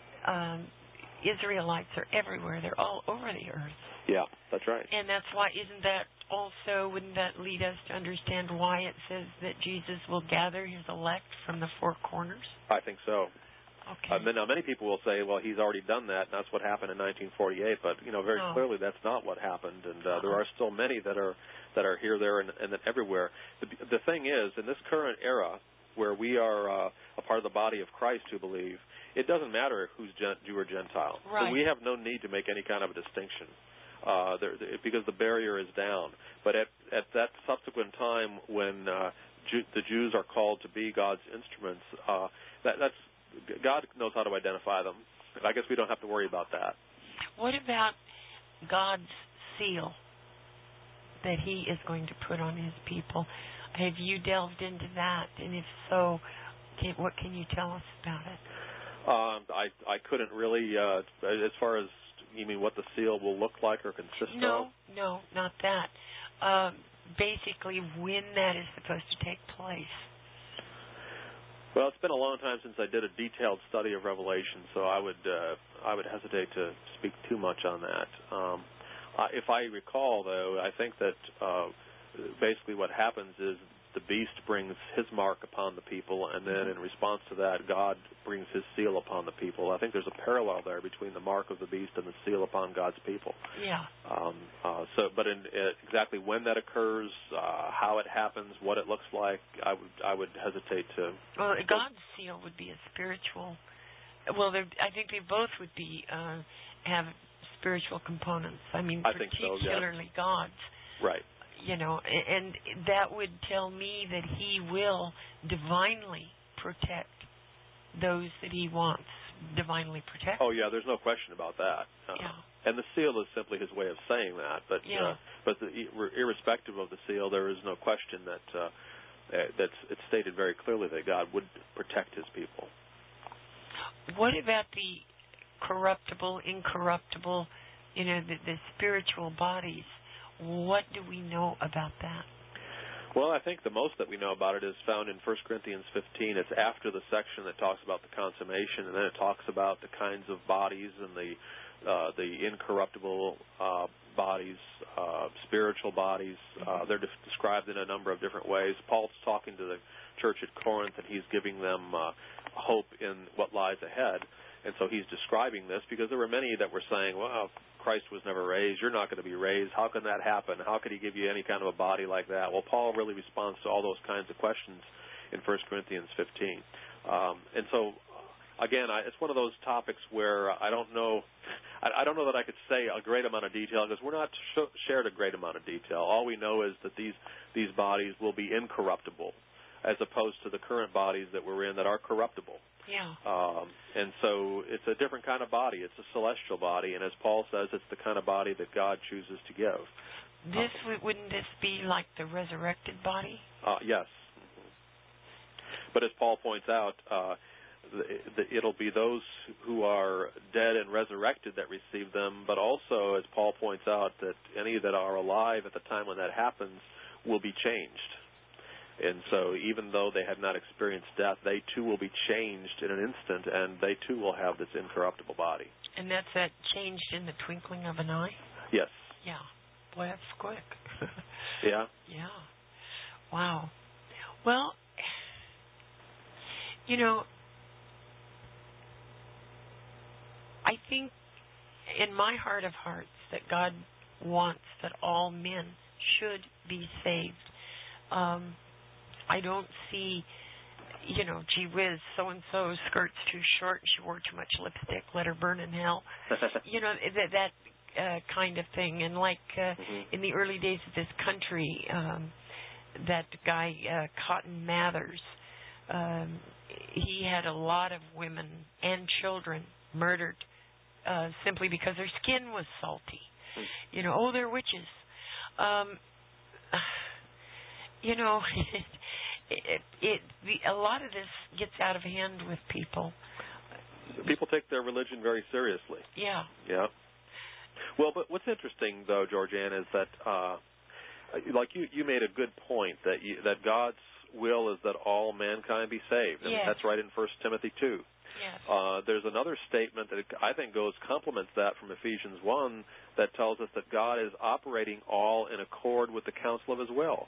Israelites, are everywhere. They're all over the earth. Yeah, that's right. And that's why, wouldn't that lead us to understand why it says that Jesus will gather his elect from the four corners? I think so. Okay. Now, many people will say, well, he's already done that, and that's what happened in 1948. But, very clearly that's not what happened. And there are still many that are here, there, and everywhere. The thing is, in this current era where we are a part of the body of Christ who believe, it doesn't matter who's Jew or Gentile. Right. So we have no need to make any kind of a distinction because the barrier is down. But at that subsequent time when the Jews are called to be God's instruments, that's God knows how to identify them. I guess we don't have to worry about that. What about God's seal that he is going to put on his people? Have you delved into that? And if so, what can you tell us about it? I couldn't really, as far as, you mean what the seal will look like or consist of? No, not that. Basically, when that is supposed to take place. Well, it's been a long time since I did a detailed study of Revelation, so I would hesitate to speak too much on that. If I recall, though, I think that basically what happens is the beast brings his mark upon the people, and then in response to that, God brings his seal upon the people. I think there's a parallel there between the mark of the beast and the seal upon God's people. Yeah. But exactly when that occurs, how it happens, what it looks like, I would hesitate to. Well, God's seal would be a spiritual. Well, I think they both would be have spiritual components. I mean, particularly God's. Right. And that would tell me that he will divinely protect those that he wants divinely protect. Oh, yeah, there's no question about that. And the seal is simply his way of saying that. But irrespective of the seal, there is no question that it's stated very clearly that God would protect his people. What about the corruptible, incorruptible, the spiritual bodies? What do we know about that? Well, I think the most that we know about it is found in 1 Corinthians 15. It's after the section that talks about the consummation, and then it talks about the kinds of bodies and the incorruptible bodies, spiritual bodies. They're described in a number of different ways. Paul's talking to the church at Corinth, and he's giving them hope in what lies ahead. And so he's describing this because there were many that were saying, well, Christ was never raised. You're not going to be raised. How can that happen? How could he give you any kind of a body like that? Well, Paul really responds to all those kinds of questions in 1 Corinthians 15. And so, again, it's one of those topics where I don't know that I could say a great amount of detail because we're not shared a great amount of detail. All we know is that these bodies will be incorruptible as opposed to the current bodies that we're in that are corruptible. Yeah. And so it's a different kind of body. It's a celestial body, and as Paul says, it's the kind of body that God chooses to give. Wouldn't this be like the resurrected body? Yes. But as Paul points out, it'll be those who are dead and resurrected that receive them, but also, as Paul points out, that any that are alive at the time when that happens will be changed. And so even though they have not experienced death, they too will be changed in an instant, and they too will have this incorruptible body. And that's that changed in the twinkling of an eye? Yes. Yeah. Boy, that's quick. Yeah. Yeah. Wow. Well, I think in my heart of hearts that God wants that all men should be saved. I don't see gee whiz, so-and-so skirt's too short, she wore too much lipstick, let her burn in hell. That kind of thing. And like in the early days of this country, that guy, Cotton Mathers, he had a lot of women and children murdered simply because their skin was salty. They're witches. A lot of this gets out of hand with people. People take their religion very seriously. Yeah. Yeah. Well, but what's interesting, though, Georgianne, is that, like you made a good point, that God's will is that all mankind be saved. Yes. That's right in 1 Timothy 2. Yes. There's another statement that I think complements that from Ephesians 1 that tells us that God is operating all in accord with the counsel of His will.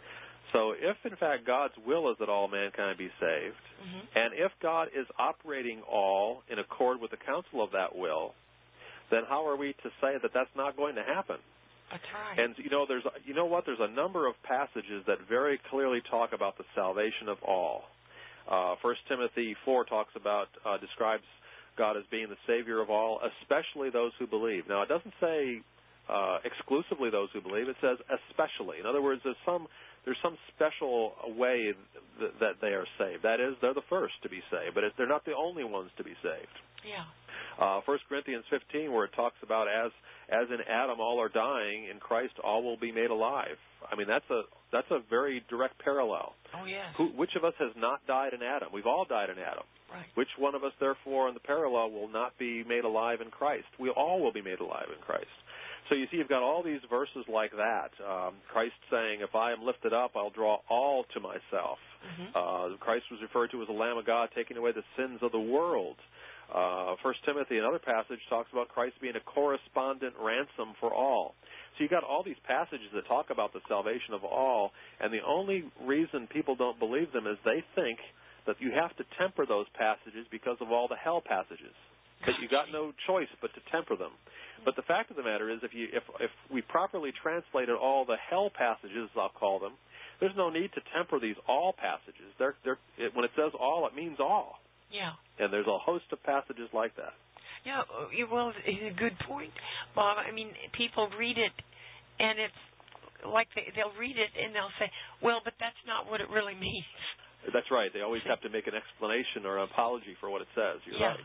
So if, in fact, God's will is that all mankind be saved, and if God is operating all in accord with the counsel of that will, then how are we to say that that's not going to happen? That's right. And, there's a number of passages that very clearly talk about the salvation of all. 1 Timothy 4 describes God as being the Savior of all, especially those who believe. Now, it doesn't say exclusively those who believe. It says especially. In other words, there's some special way that they are saved. That is, they're the first to be saved, but they're not the only ones to be saved. Yeah. 1 Corinthians 15, where it talks about as in Adam all are dying, in Christ all will be made alive. I mean, that's a very direct parallel. Oh, yes. Which of us has not died in Adam? We've all died in Adam. Right. Which one of us, therefore, in the parallel, will not be made alive in Christ? We all will be made alive in Christ. So you see, you've got all these verses like that. Christ saying, if I am lifted up, I'll draw all to myself. Christ was referred to as the Lamb of God taking away the sins of the world. 1 Timothy, another passage, talks about Christ being a correspondent ransom for all. So you've got all these passages that talk about the salvation of all, and the only reason people don't believe them is they think that you have to temper those passages because of all the hell passages. That you got no choice but to temper them. But the fact of the matter is, if we properly translated all the hell passages, as I'll call them, there's no need to temper these all passages. When it says all, it means all. Yeah. And there's a host of passages like that. Yeah, well, it's a good point, Bob. I mean, people read it, and it's like they'll read it, and they'll say, well, but that's not what it really means. That's right. They always have to make an explanation or an apology for what it says. You're right.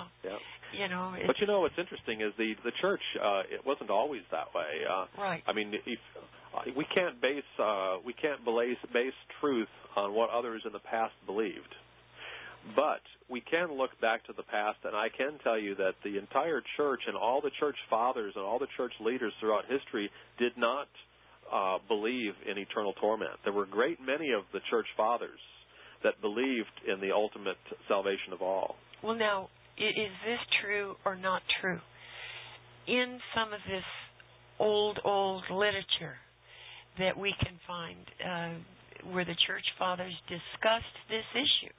Yeah. But what's interesting is the church. It wasn't always that way. Right. I mean, we can't base truth on what others in the past believed, but we can look back to the past, and I can tell you that the entire church and all the church fathers and all the church leaders throughout history did not believe in eternal torment. There were a great many of the church fathers that believed in the ultimate salvation of all. Well, now, is this true or not true? In some of this old literature that we can find where the church fathers discussed this issue,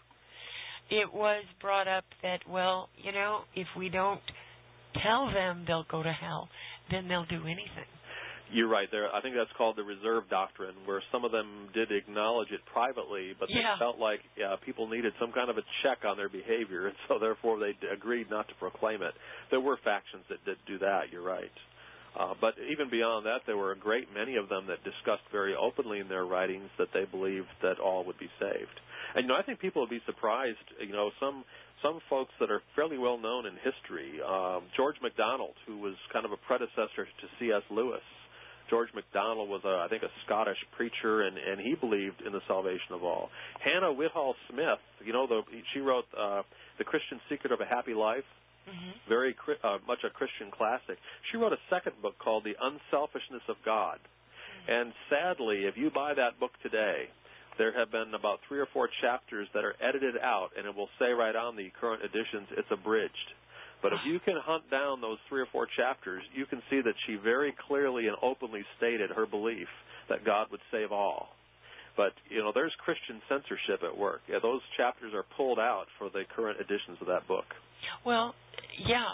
it was brought up that, well, if we don't tell them they'll go to hell, then they'll do anything. You're right. I think that's called the reserve doctrine, where some of them did acknowledge it privately, but they felt like people needed some kind of a check on their behavior, and so therefore they agreed not to proclaim it. There were factions that did do that. You're right. But even beyond that, there were a great many of them that discussed very openly in their writings that they believed that all would be saved. And I think people would be surprised. Some folks that are fairly well known in history, George MacDonald, who was kind of a predecessor to C.S. Lewis. George MacDonald was, I think, a Scottish preacher, and he believed in the salvation of all. Hannah Whitall Smith, she wrote The Christian Secret of a Happy Life, very much a Christian classic. She wrote a second book called The Unselfishness of God. And sadly, if you buy that book today, there have been about 3 or 4 chapters that are edited out, and it will say right on the current editions, it's abridged. But if you can hunt down those 3 or 4 chapters, you can see that she very clearly and openly stated her belief that God would save all. But, there's Christian censorship at work. Yeah, those chapters are pulled out for the current editions of that book. Well, yeah.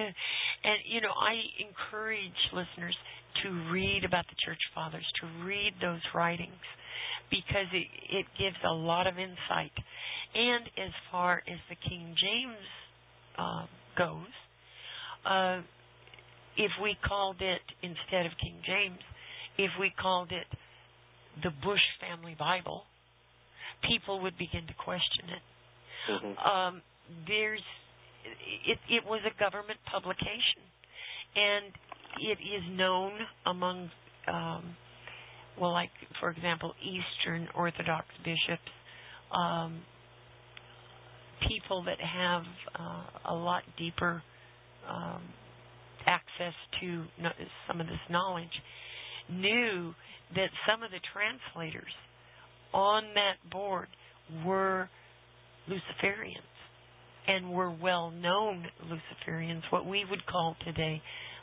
And, I encourage listeners to read about the church fathers, to read those writings, because it gives a lot of insight. And as far as the King James goes, if we called it, instead of King James, if we called it the Bush Family Bible, people would begin to question it. Mm-hmm. It was a government publication, and it is known among, like, for example, Eastern Orthodox bishops, people that have a lot deeper access to some of this knowledge, knew that some of the translators on that board were Luciferians, and were well-known Luciferians, what we would call today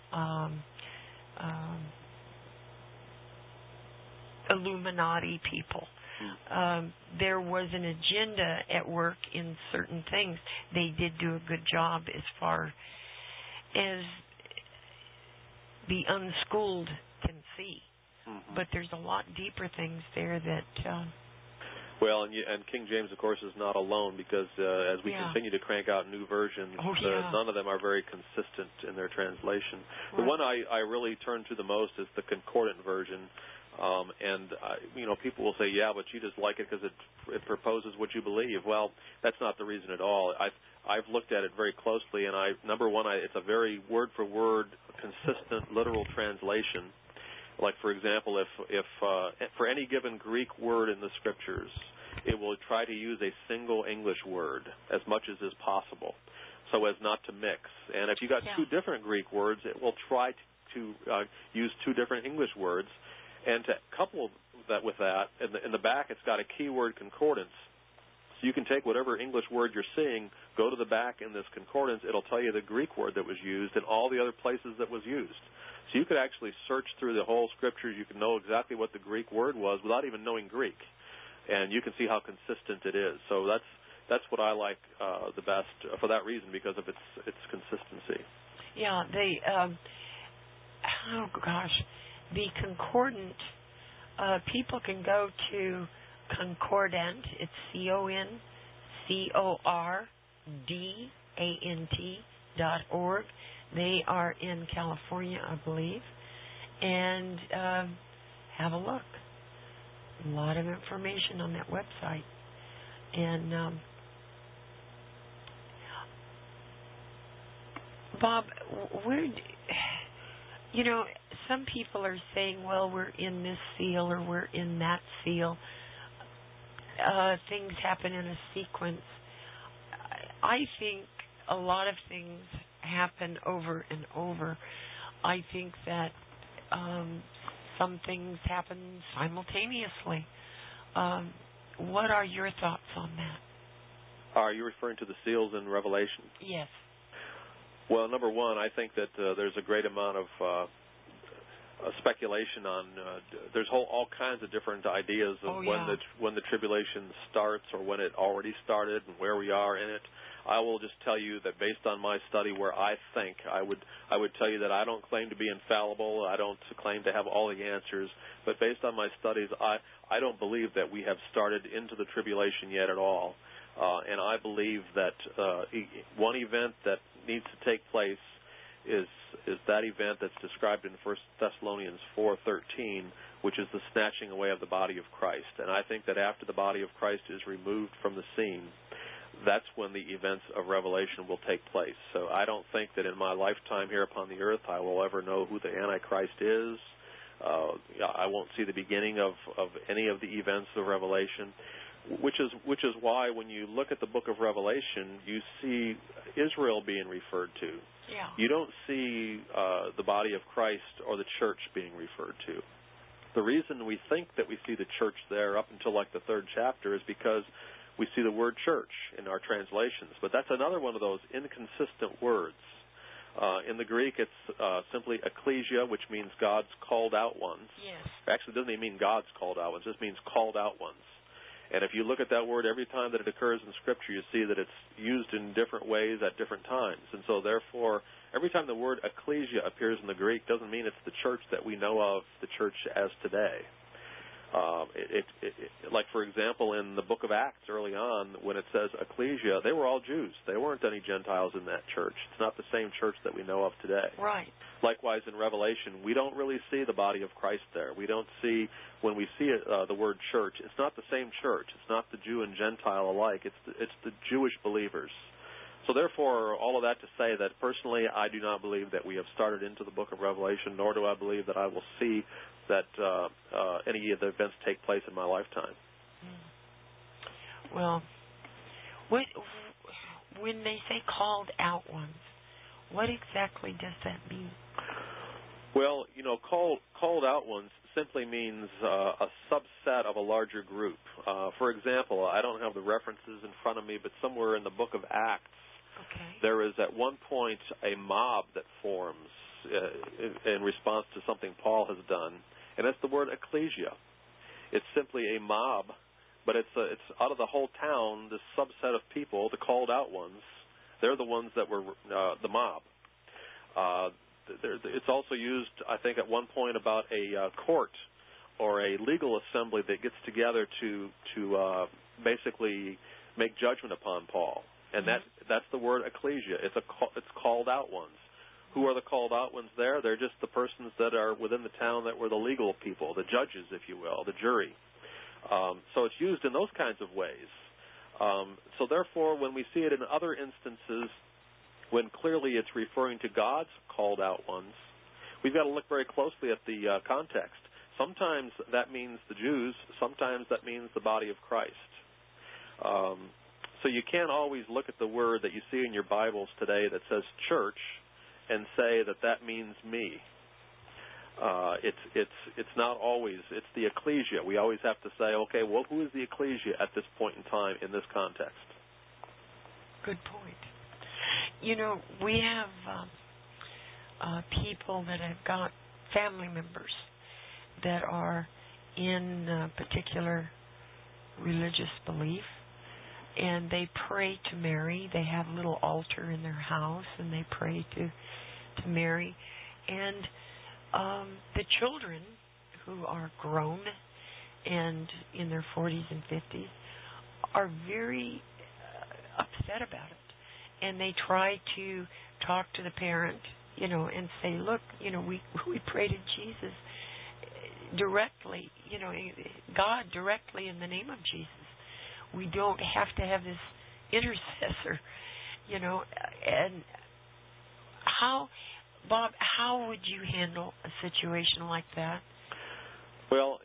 Illuminati people. There was an agenda at work in certain things. They did do a good job as far as the unschooled can see. Mm-hmm. But there's a lot deeper things there that... Well, and King James, of course, is not alone, because as we continue to crank out new versions, none of them are very consistent in their translation. Right. The one I really turn to the most is the concordant version. People will say, yeah, but you just like it because it proposes what you believe. Well, that's not the reason at all. I've looked at it very closely, and number one, it's a very word-for-word, consistent, literal translation. Like, for example, if for any given Greek word in the Scriptures, it will try to use a single English word as much as is possible, so as not to mix. And if you got two different Greek words, it will try to use two different English words. And to couple that with that, in the back, it's got a keyword concordance. So you can take whatever English word you're seeing, go to the back in this concordance, it'll tell you the Greek word that was used and all the other places that was used. So you could actually search through the whole Scriptures. You can know exactly what the Greek word was without even knowing Greek. And you can see how consistent it is. So that's what I like the best for that reason, because of its consistency. Yeah, the concordant, people can go to Concordant. It's CONCORDANT.org. They are in California, I believe. And have a look. A lot of information on that website. And Bob, some people are saying, well, we're in this seal or we're in that seal. Things happen in a sequence. I think a lot of things happen over and over. I think that some things happen simultaneously. What are your thoughts on that? Are you referring to the seals in Revelation? Yes. Well, number one, I think that there's a great amount of speculation on. There's all kinds of different ideas of when the tribulation starts, or when it already started, and where we are in it. I will just tell you that based on my study, where I think I would tell you that I don't claim to be infallible. I don't claim to have all the answers, but based on my studies, I don't believe that we have started into the tribulation yet at all. And I believe that one event that needs to take place is that event that's described in 1 Thessalonians 4:13, which is the snatching away of the body of Christ. And I think that after the body of Christ is removed from the scene, that's when the events of Revelation will take place. So I don't think that in my lifetime here upon the earth I will ever know who the Antichrist is. I won't see the beginning of any of the events of Revelation, which is why when you look at the book of Revelation, you see Israel being referred to. Yeah. You don't see the body of Christ or the church being referred to. The reason we think that we see the church there up until like the 3rd chapter is because we see the word church in our translations. But that's another one of those inconsistent words. In the Greek, it's simply ecclesia, which means God's called out ones. Yes. Actually, it doesn't even mean God's called out ones. It just means called out ones. And if you look at that word every time that it occurs in Scripture, you see that it's used in different ways at different times. And so, therefore, every time the word ecclesia appears in the Greek doesn't mean it's the church that we know of, the church as today. Like, for example, in the book of Acts early on, when it says ecclesia, they were all Jews. There weren't any Gentiles in that church. It's not the same church that we know of today. Right. Likewise, in Revelation, we don't really see the body of Christ there. We don't see, when we see the word church, it's not the same church. It's not the Jew and Gentile alike. It's the Jewish believers. So therefore, all of that to say that personally, I do not believe that we have started into the book of Revelation, nor do I believe that I will see that any of the events take place in my lifetime. Well, when they say called out ones, what exactly does that mean? Well, called out ones simply means a subset of a larger group. For example, I don't have the references in front of me, but somewhere in the book of Acts, there is at one point a mob that forms in response to something Paul has done, and that's the word ecclesia. It's simply a mob, but it's out of the whole town, this subset of people, the called out ones. They're the ones that were the mob. It's also used, I think, at one point about a court or a legal assembly that gets together to basically make judgment upon Paul. And that's the word ecclesia. It's called out ones. Who are the called out ones there? They're just the persons that are within the town that were the legal people, the judges, if you will, the jury. So it's used in those kinds of ways. So therefore, when we see it in other instances, when clearly it's referring to God's called out ones, we've got to look very closely at the context. Sometimes that means the Jews. Sometimes that means the body of Christ. So you can't always look at the word that you see in your Bibles today that says church and say that means me. It's not always. It's the ecclesia. We always have to say, okay, well, who is the ecclesia at this point in time in this context? Good point. We have people that have got family members that are in a particular religious belief, and they pray to Mary. They have a little altar in their house, and they pray to Mary. And the children who are grown and in their 40s and 50s are very upset about it. And they try to talk to the parent, and say, look, we pray to Jesus directly, God directly in the name of Jesus. We don't have to have this intercessor, and Bob, how would you handle a situation like that? Well,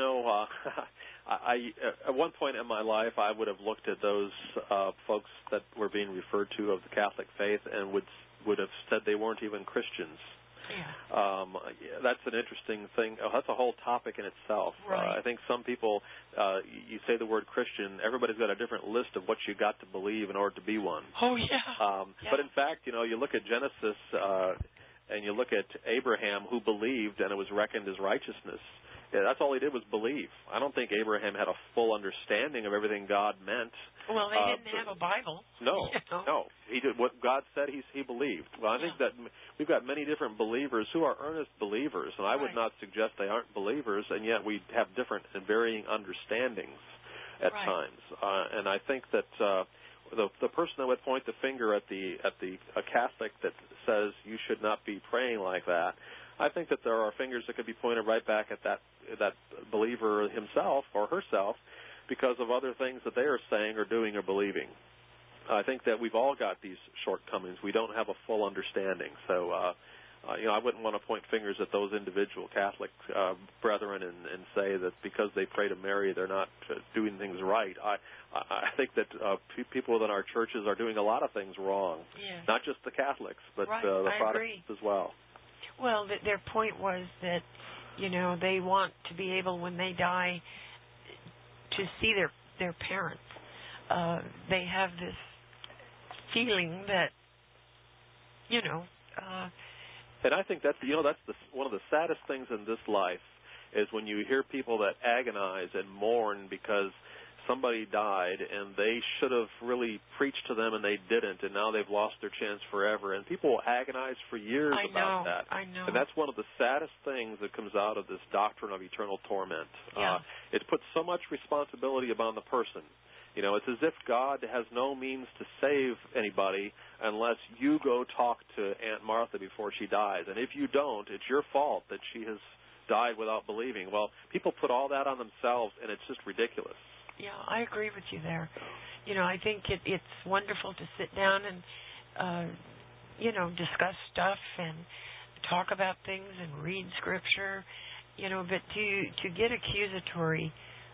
I at one point in my life, I would have looked at those folks that were being referred to of the Catholic faith and would have said they weren't even Christians. Yeah. That's an interesting thing. That's a whole topic in itself. Right. I think some people, you say the word Christian, everybody's got a different list of what you got to believe in order to be one. Oh, yeah. But in fact, you look at Genesis and you look at Abraham, who believed, and it was reckoned as righteousness. Yeah, that's all he did was believe. I don't think Abraham had a full understanding of everything God meant. Well, they didn't have a Bible. No, no. He did what God said. He believed. Well, I think that we've got many different believers who are earnest believers, and I would not suggest they aren't believers, and yet we have different and varying understandings at times. And I think that the person that would point the finger at a Catholic that says you should not be praying like that, I think that there are fingers that could be pointed right back at that believer himself or herself because of other things that they are saying or doing or believing. I think that we've all got these shortcomings. We don't have a full understanding. So, I wouldn't want to point fingers at those individual Catholic brethren and say that because they pray to Mary, they're not doing things right. I think that people within our churches are doing a lot of things wrong, not just the Catholics, but the Protestants as well. Well, their point was that, they want to be able, when they die, to see their parents. They have this feeling that, and I think that's one of the saddest things in this life is when you hear people that agonize and mourn because somebody died and they should have really preached to them and they didn't, and now they've lost their chance forever. And people will agonize for years about that. I know. And that's one of the saddest things that comes out of this doctrine of eternal torment. Yeah. It puts so much responsibility upon the person. You know, it's as if God has no means to save anybody unless you go talk to Aunt Martha before she dies. And if you don't, it's your fault that she has died without believing. Well, people put all that on themselves, and it's just ridiculous. Yeah, I agree with you there. You know, I think it's wonderful to sit down and, discuss stuff and talk about things and read Scripture, but to get accusatory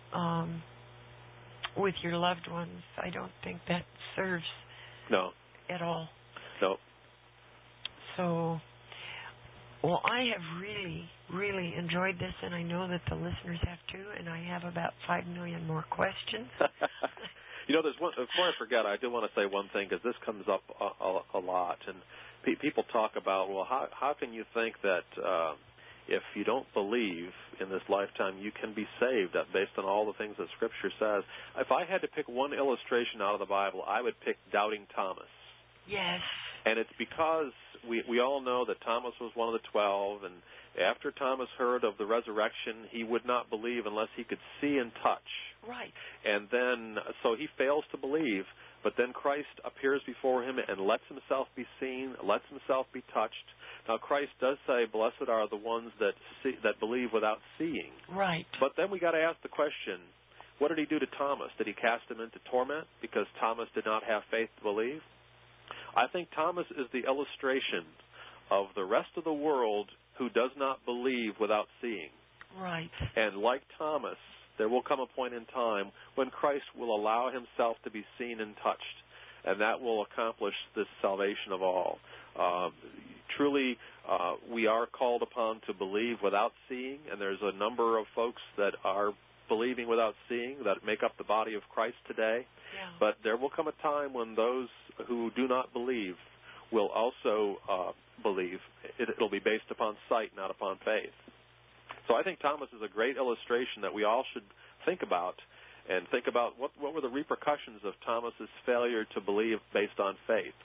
with your loved ones, I don't think that serves at all. No. So, well, I have really, really enjoyed this, and I know that the listeners have too, and I have about 5 million more questions. There's one. Before I forget, I do want to say one thing, because this comes up a lot, and people talk about, well, how can you think that if you don't believe in this lifetime, you can be saved based on all the things that Scripture says? If I had to pick one illustration out of the Bible, I would pick Doubting Thomas. Yes. And it's because we all know that Thomas was one of the 12, and after Thomas heard of the resurrection, he would not believe unless he could see and touch. Right. And then, so he fails to believe, but then Christ appears before him and lets himself be seen, lets himself be touched. Now, Christ does say, blessed are the ones that believe without seeing. Right. But then we got to ask the question, what did he do to Thomas? Did he cast him into torment because Thomas did not have faith to believe? I think Thomas is the illustration of the rest of the world who does not believe without seeing. Right. And like Thomas, there will come a point in time when Christ will allow himself to be seen and touched, and that will accomplish this salvation of all. Truly, we are called upon to believe without seeing, and there's a number of folks that are believing without seeing that make up the body of Christ today. Yeah. But there will come a time when those who do not believe will also believe. It'll be based upon sight, not upon faith. So I think Thomas is a great illustration that we all should think about, and think about what were the repercussions of Thomas's failure to believe based on faith.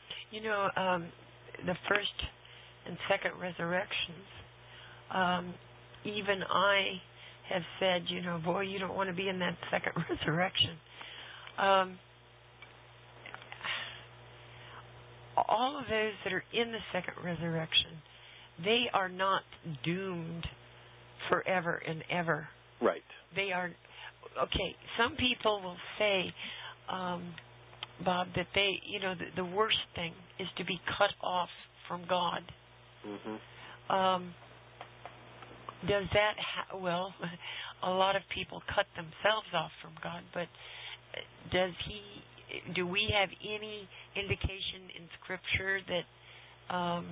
The first and second resurrections, even I have said, boy, you don't want to be in that second resurrection. All of those that are in the second resurrection, they are not doomed forever and ever. Right. They are, okay, some people will say, Bob, that the worst thing is to be cut off from God. Mm-hmm. Does that, a lot of people cut themselves off from God, but do we have any indication in Scripture that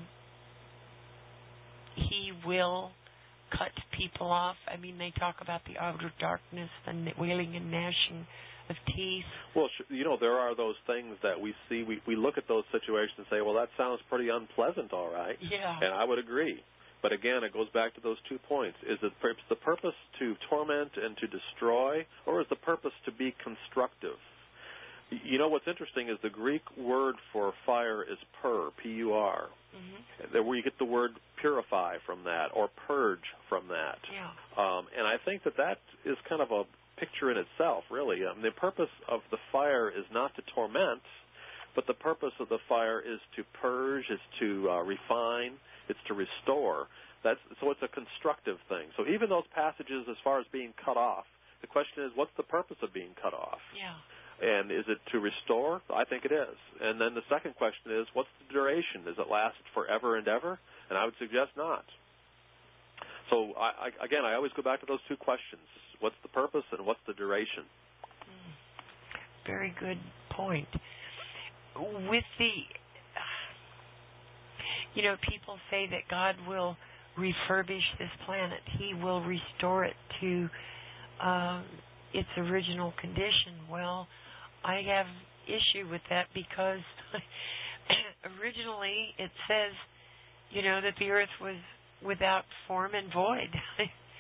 he will cut people off? I mean, they talk about the outer darkness, the wailing and gnashing of teeth. Well, there are those things that we see. We look at those situations and say, well, that sounds pretty unpleasant, all right. Yeah. And I would agree. But again, it goes back to those 2 points. Is it the purpose to torment and to destroy, or is the purpose to be constructive? What's interesting is the Greek word for fire is pur, P-U-R. Mm-hmm. Where you get the word purify from that, or purge from that. Yeah. And I think that is kind of a picture in itself, really. The purpose of the fire is not to torment, but the purpose of the fire is to purge, is to refine, it's to restore. So it's a constructive thing. So even those passages as far as being cut off, the question is, what's the purpose of being cut off? Yeah. And is it to restore? I think it is. And then the second question is, what's the duration? Does it last forever and ever? And I would suggest not. So, I always go back to those 2 questions. What's the purpose and what's the duration? Very good point. With people say that God will refurbish this planet. He will restore it to its original condition. Well, I have issue with that because originally it says, that the earth was without form and void.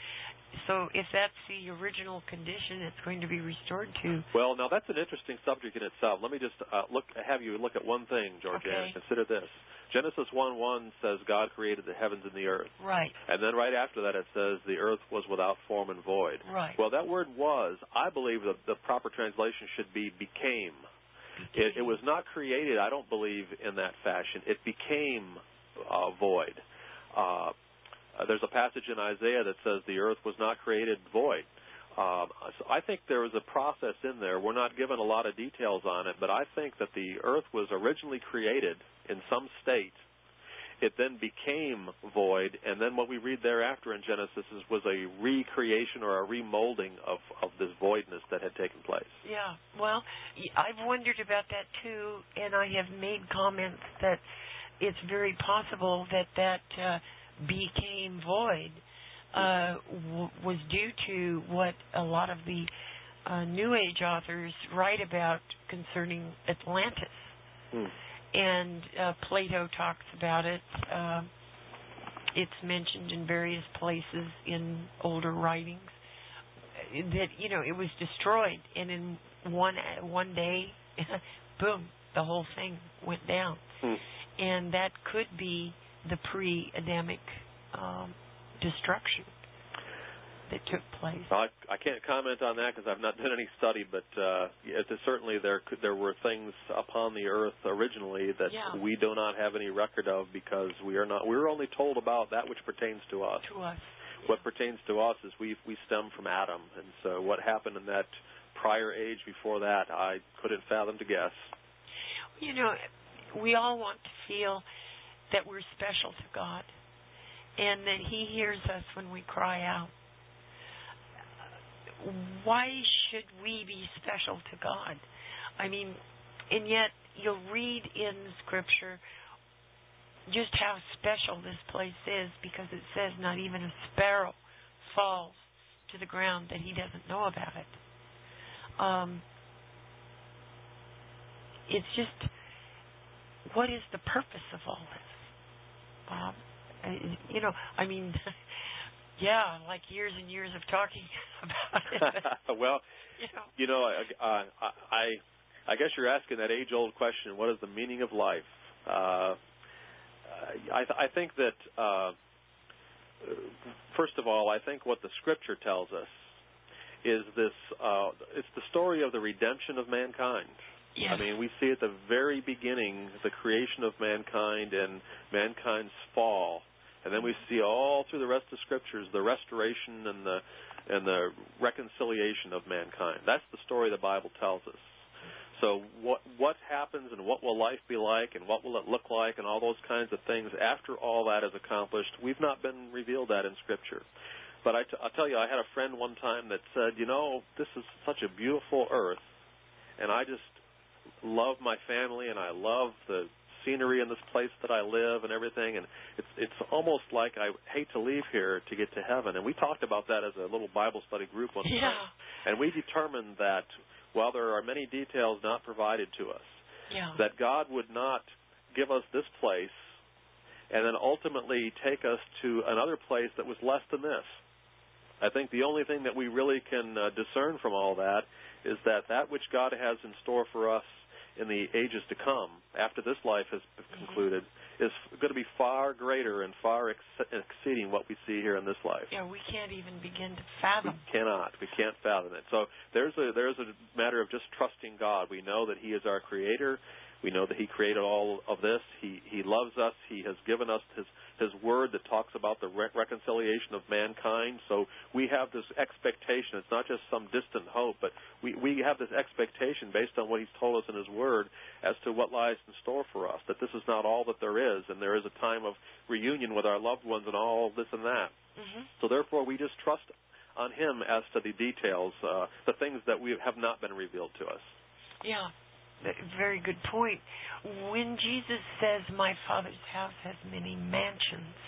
So if that's the original condition, it's going to be restored to. Well, now that's an interesting subject in itself. Let me just have you look at one thing, Georgiana. Okay. Consider this. Genesis 1:1 says God created the heavens and the earth. Right. And then right after that it says the earth was without form and void. Right. Well, that word was, I believe the proper translation should be became. It was not created, I don't believe, in that fashion. It became void. There's a passage in Isaiah that says the earth was not created void. So I think there was a process in there. We're not given a lot of details on it, but I think that the earth was originally created in some state. It then became void, and then what we read thereafter in Genesis was a recreation or a remolding of this voidness that had taken place. Yeah, well, I've wondered about that too, and I have made comments that it's very possible that became void was due to what a lot of the New Age authors write about concerning Atlantis. And Plato talks about it. It's mentioned in various places in older writings that, it was destroyed, and in one day, boom, the whole thing went down. And that could be the pre-Adamic destruction that took place. I can't comment on that because I've not done any study, but certainly there were things upon the earth originally that we do not have any record of because we're only told about that which pertains to us. What pertains to us is we stem from Adam, and so what happened in that prior age before that, I couldn't fathom to guess. We all want to feel that we're special to God and that He hears us when we cry out. Why should we be special to God? And yet you'll read in Scripture just how special this place is because it says not even a sparrow falls to the ground that He doesn't know about it. It's just, what is the purpose of all this, Bob? Like years and years of talking about it. Well, I guess you're asking that age-old question, what is the meaning of life? I think that, first of all, I think what the Scripture tells us is this, it's the story of the redemption of mankind. Yes. We see at the very beginning the creation of mankind and mankind's fall. And then we see all through the rest of the Scriptures the restoration and the reconciliation of mankind. That's the story the Bible tells us. So what happens and what will life be like and what will it look like and all those kinds of things after all that is accomplished, we've not been revealed that in Scripture. But I'll tell you, I had a friend one time that said, this is such a beautiful earth, and I just love my family and I love the scenery in this place that I live and everything, and it's almost like I hate to leave here to get to heaven. And we talked about that as a little Bible study group one time, and we determined that while there are many details not provided to us, that God would not give us this place and then ultimately take us to another place that was less than this. I think the only thing that we really can discern from all that is that which God has in store for us in the ages to come, after this life has concluded, is going to be far greater and far exceeding what we see here in this life. Yeah, we can't even begin to fathom. We can't fathom it. So there's a matter of just trusting God. We know that He is our Creator. We know that He created all of this. He loves us. He has given us His Word that talks about the reconciliation of mankind. So we have this expectation. It's not just some distant hope, but we have this expectation based on what He's told us in His Word as to what lies in store for us, that this is not all that there is, and there is a time of reunion with our loved ones and all this and that. So therefore we just trust on Him as to the details, the things that we have not been revealed to us. Yeah. Very good point. When Jesus says, "My Father's house has many mansions,"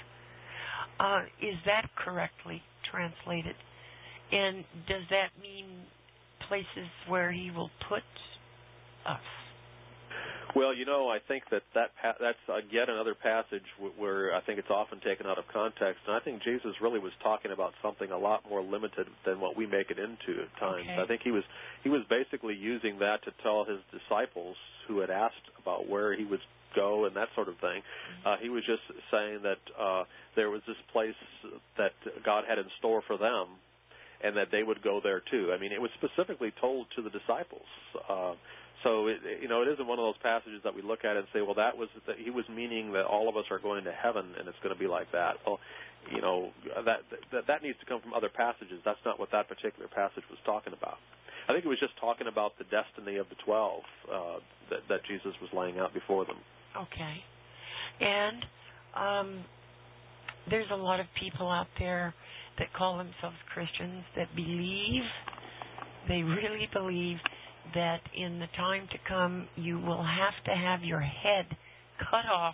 is that correctly translated? And does that mean places where He will put us? Well, I think that's yet another passage where I think it's often taken out of context, and I think Jesus really was talking about something a lot more limited than what we make it into at times. Okay. I think he was basically using that to tell his disciples who had asked about where he would go and that sort of thing. He was just saying that there was this place that God had in store for them, and that they would go there too. I mean, it was specifically told to the disciples. So it isn't one of those passages that we look at and say, well, that he was meaning that all of us are going to heaven and it's going to be like that. Well, that needs to come from other passages. That's not what that particular passage was talking about. I think it was just talking about the destiny of the 12 that Jesus was laying out before them. Okay. And there's a lot of people out there that call themselves Christians that they really believe that in the time to come you will have to have your head cut off,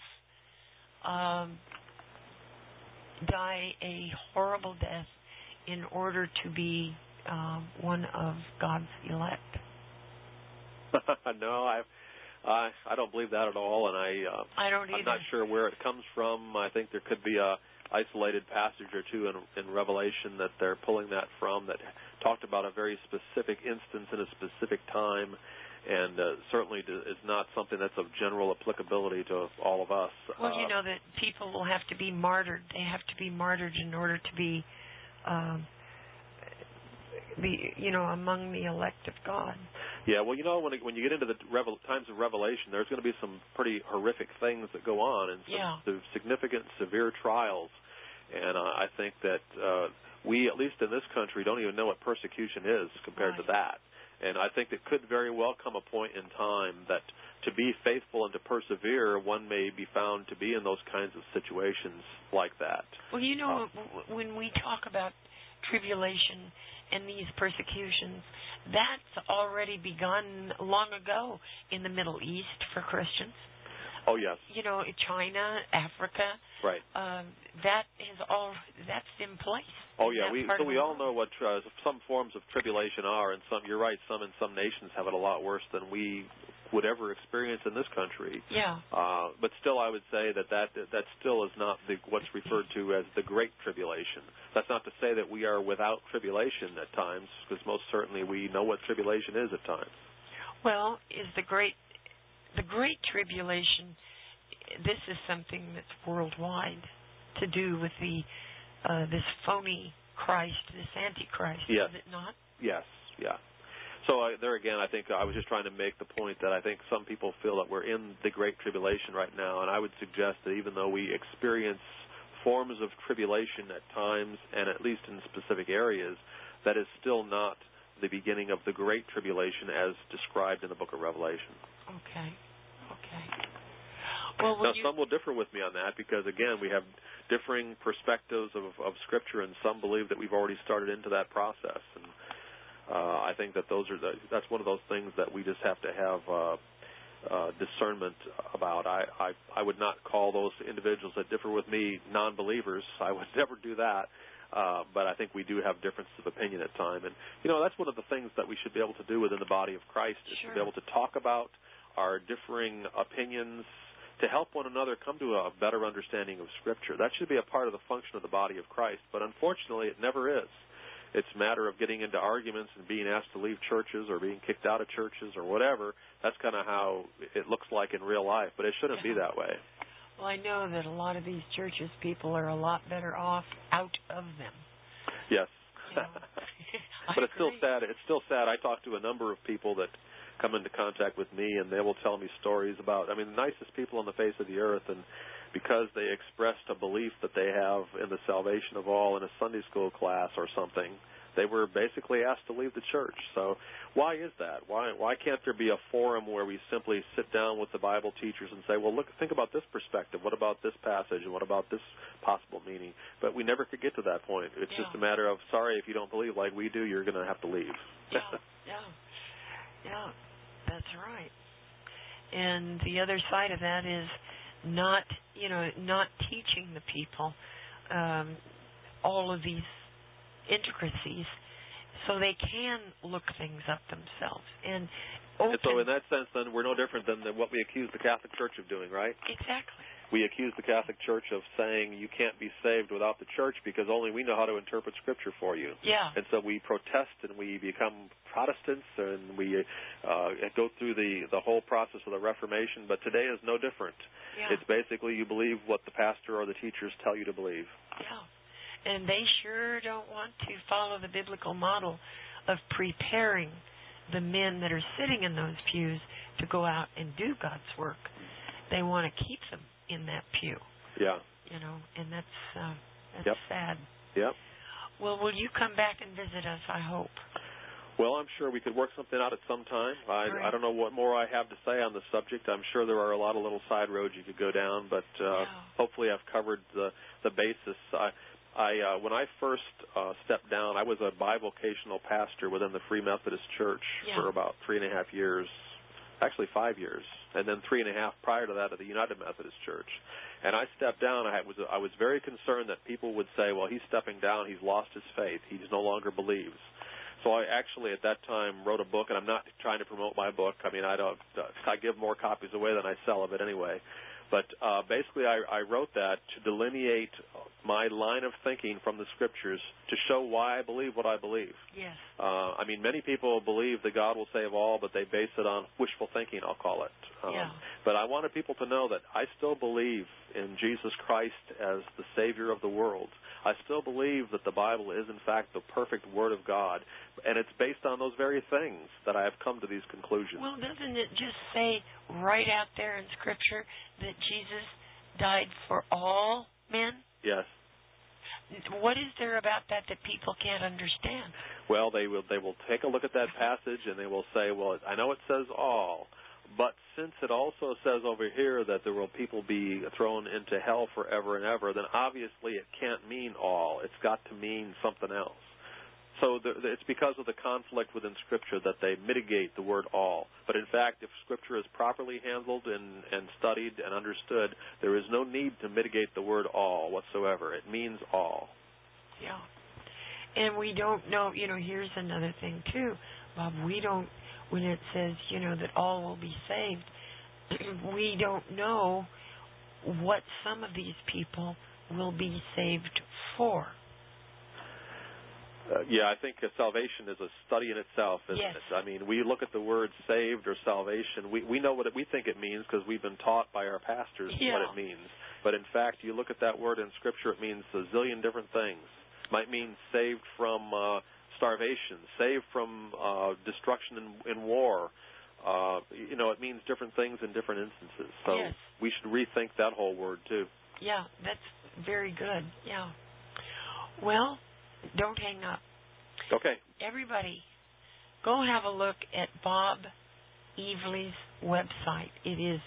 die a horrible death in order to be one of God's elect. No, I don't believe that at all, and I don't either. I'm not sure where it comes from. I think there could be a isolated passage or two in Revelation that they're pulling that from that talked about a very specific instance in a specific time, and certainly is not something that's of general applicability to all of us. Well, that people will have to be martyred. They have to be martyred in order to be among the elect of God. Yeah, well, when you get into the times of Revelation, there's going to be some pretty horrific things that go on, and some significant, severe trials. And I think that we, at least in this country, don't even know what persecution is compared to that. And I think it could very well come a point in time that to be faithful and to persevere, one may be found to be in those kinds of situations like that. Well, when we talk about tribulation and these persecutions, that's already begun long ago in the Middle East for Christians. Oh, yes. China, Africa. Right. That's in place. Oh, yeah. We all know what some forms of tribulation are, and you're right, some in some nations have it a lot worse than we would ever experience in this country. Yeah. But still, I would say that still is not what's referred to as the Great Tribulation. That's not to say that we are without tribulation at times, because most certainly we know what tribulation is at times. Well, is the Great Tribulation, this is something that's worldwide to do with this phony Christ, this Antichrist, yes. Is it not? Yes, yeah. So there again, I think I was just trying to make the point that I think some people feel that we're in the Great Tribulation right now, and I would suggest that even though we experience forms of tribulation at times and at least in specific areas, that is still not the beginning of the Great Tribulation as described in the book of Revelation. Okay. Well, now, some will differ with me on that because, again, we have differing perspectives of Scripture, and some believe that we've already started into that process. And I think that that's one of those things that we just have to have discernment about. I would not call those individuals that differ with me non-believers. I would never do that. But I think we do have differences of opinion at times. And, that's one of the things that we should be able to do within the body of Christ is to be able to talk about our differing opinions to help one another come to a better understanding of Scripture. That should be a part of the function of the body of Christ. But unfortunately, it never is. It's a matter of getting into arguments and being asked to leave churches or being kicked out of churches or whatever. That's kind of how it looks like in real life. But it shouldn't be that way. Well, I know that a lot of these churches, people are a lot better off out of them. Yes. But it's still sad. It's still sad. I talk to a number of people that come into contact with me, and they will tell me stories about, the nicest people on the face of the earth, and because they expressed a belief that they have in the salvation of all in a Sunday school class or something, they were basically asked to leave the church. So why is that? Why can't there be a forum where we simply sit down with the Bible teachers and say, well, think about this perspective. What about this passage? And what about this possible meaning? But we never could get to that point. It's just a matter of, sorry, if you don't believe like we do, you're going to have to leave. Yeah, that's right. And the other side of that is not teaching the people all of these intricacies so they can look things up themselves. And open. And so in that sense, then, we're no different than what we accuse the Catholic Church of doing, right? Exactly. We accuse the Catholic Church of saying you can't be saved without the Church because only we know how to interpret Scripture for you. Yeah. And so we protest and we become Protestants and we go through the whole process of the Reformation. But today is no different. Yeah. It's basically you believe what the pastor or the teachers tell you to believe. Yeah. And they sure don't want to follow the biblical model of preparing the men that are sitting in those pews to go out and do God's work. They want to keep them in that pew. Yeah. You know, and that's Yep. sad. Yep. Well, will you come back and visit us, I hope? Well, I'm sure we could work something out at some time. I don't know what more I have to say on the subject. I'm sure there are a lot of little side roads you could go down, but hopefully I've covered the basis. When I first stepped down, I was a bivocational pastor within the Free Methodist Church for about 3.5 years. Actually 5 years, and then 3.5 prior to that at the United Methodist Church. And I stepped down. I was very concerned that people would say, well, he's stepping down. He's lost his faith. He no longer believes. So I actually at that time wrote a book, and I'm not trying to promote my book. I mean, I give more copies away than I sell of it anyway. But basically I wrote that to delineate my line of thinking from the Scriptures to show why I believe what I believe. Yes. I mean, many people believe that God will save all, but they base it on wishful thinking, I'll call it. But I wanted people to know that I still believe in Jesus Christ as the Savior of the world. I still believe that the Bible is, in fact, the perfect Word of God, and it's based on those very things that I have come to these conclusions. Well, doesn't it just say right out there in Scripture that Jesus died for all men? Yes. What is there about that people can't understand? Well, they will take a look at that passage and they will say, well, I know it says all, but since it also says over here that there will people be thrown into hell forever and ever, then obviously it can't mean all. It's got to mean something else. So it's because of the conflict within Scripture that they mitigate the word all. But in fact, if Scripture is properly handled and studied and understood, there is no need to mitigate the word all whatsoever. It means all. Yeah. And we don't know, here's another thing too, Bob, when it says, that all will be saved, we don't know what some of these people will be saved for. I think salvation is a study in itself, isn't it? I mean, we look at the word saved or salvation. We know what we think it means because we've been taught by our pastors what it means. But in fact, you look at that word in Scripture, it means a zillion different things. It might mean saved from starvation, saved from destruction in war. It means different things in different instances. So we should rethink that whole word too. Yeah, that's very good. Yeah. Well, don't hang up. Okay. Everybody, go have a look at Bob Evely's website. It is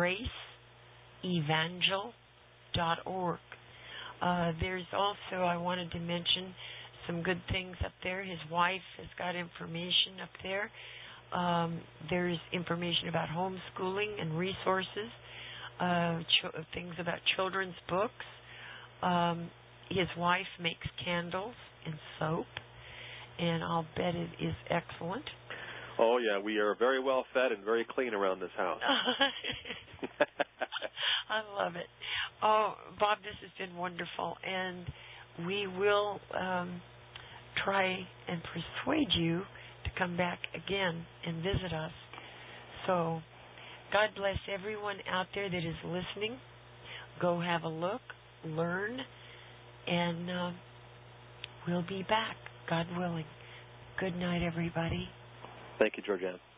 graceevangel.org. There's also, I wanted to mention, some good things up there. His wife has got information up there. There's information about homeschooling and resources, things about children's books. His wife makes candles and soap, and I'll bet it is excellent. Oh, yeah, we are very well fed and very clean around this house. I love it. Oh, Bob, this has been wonderful, and we will try and persuade you to come back again and visit us. So, God bless everyone out there that is listening. Go have a look, learn, and we'll be back, God willing. Good night, everybody. Thank you, Georgianne.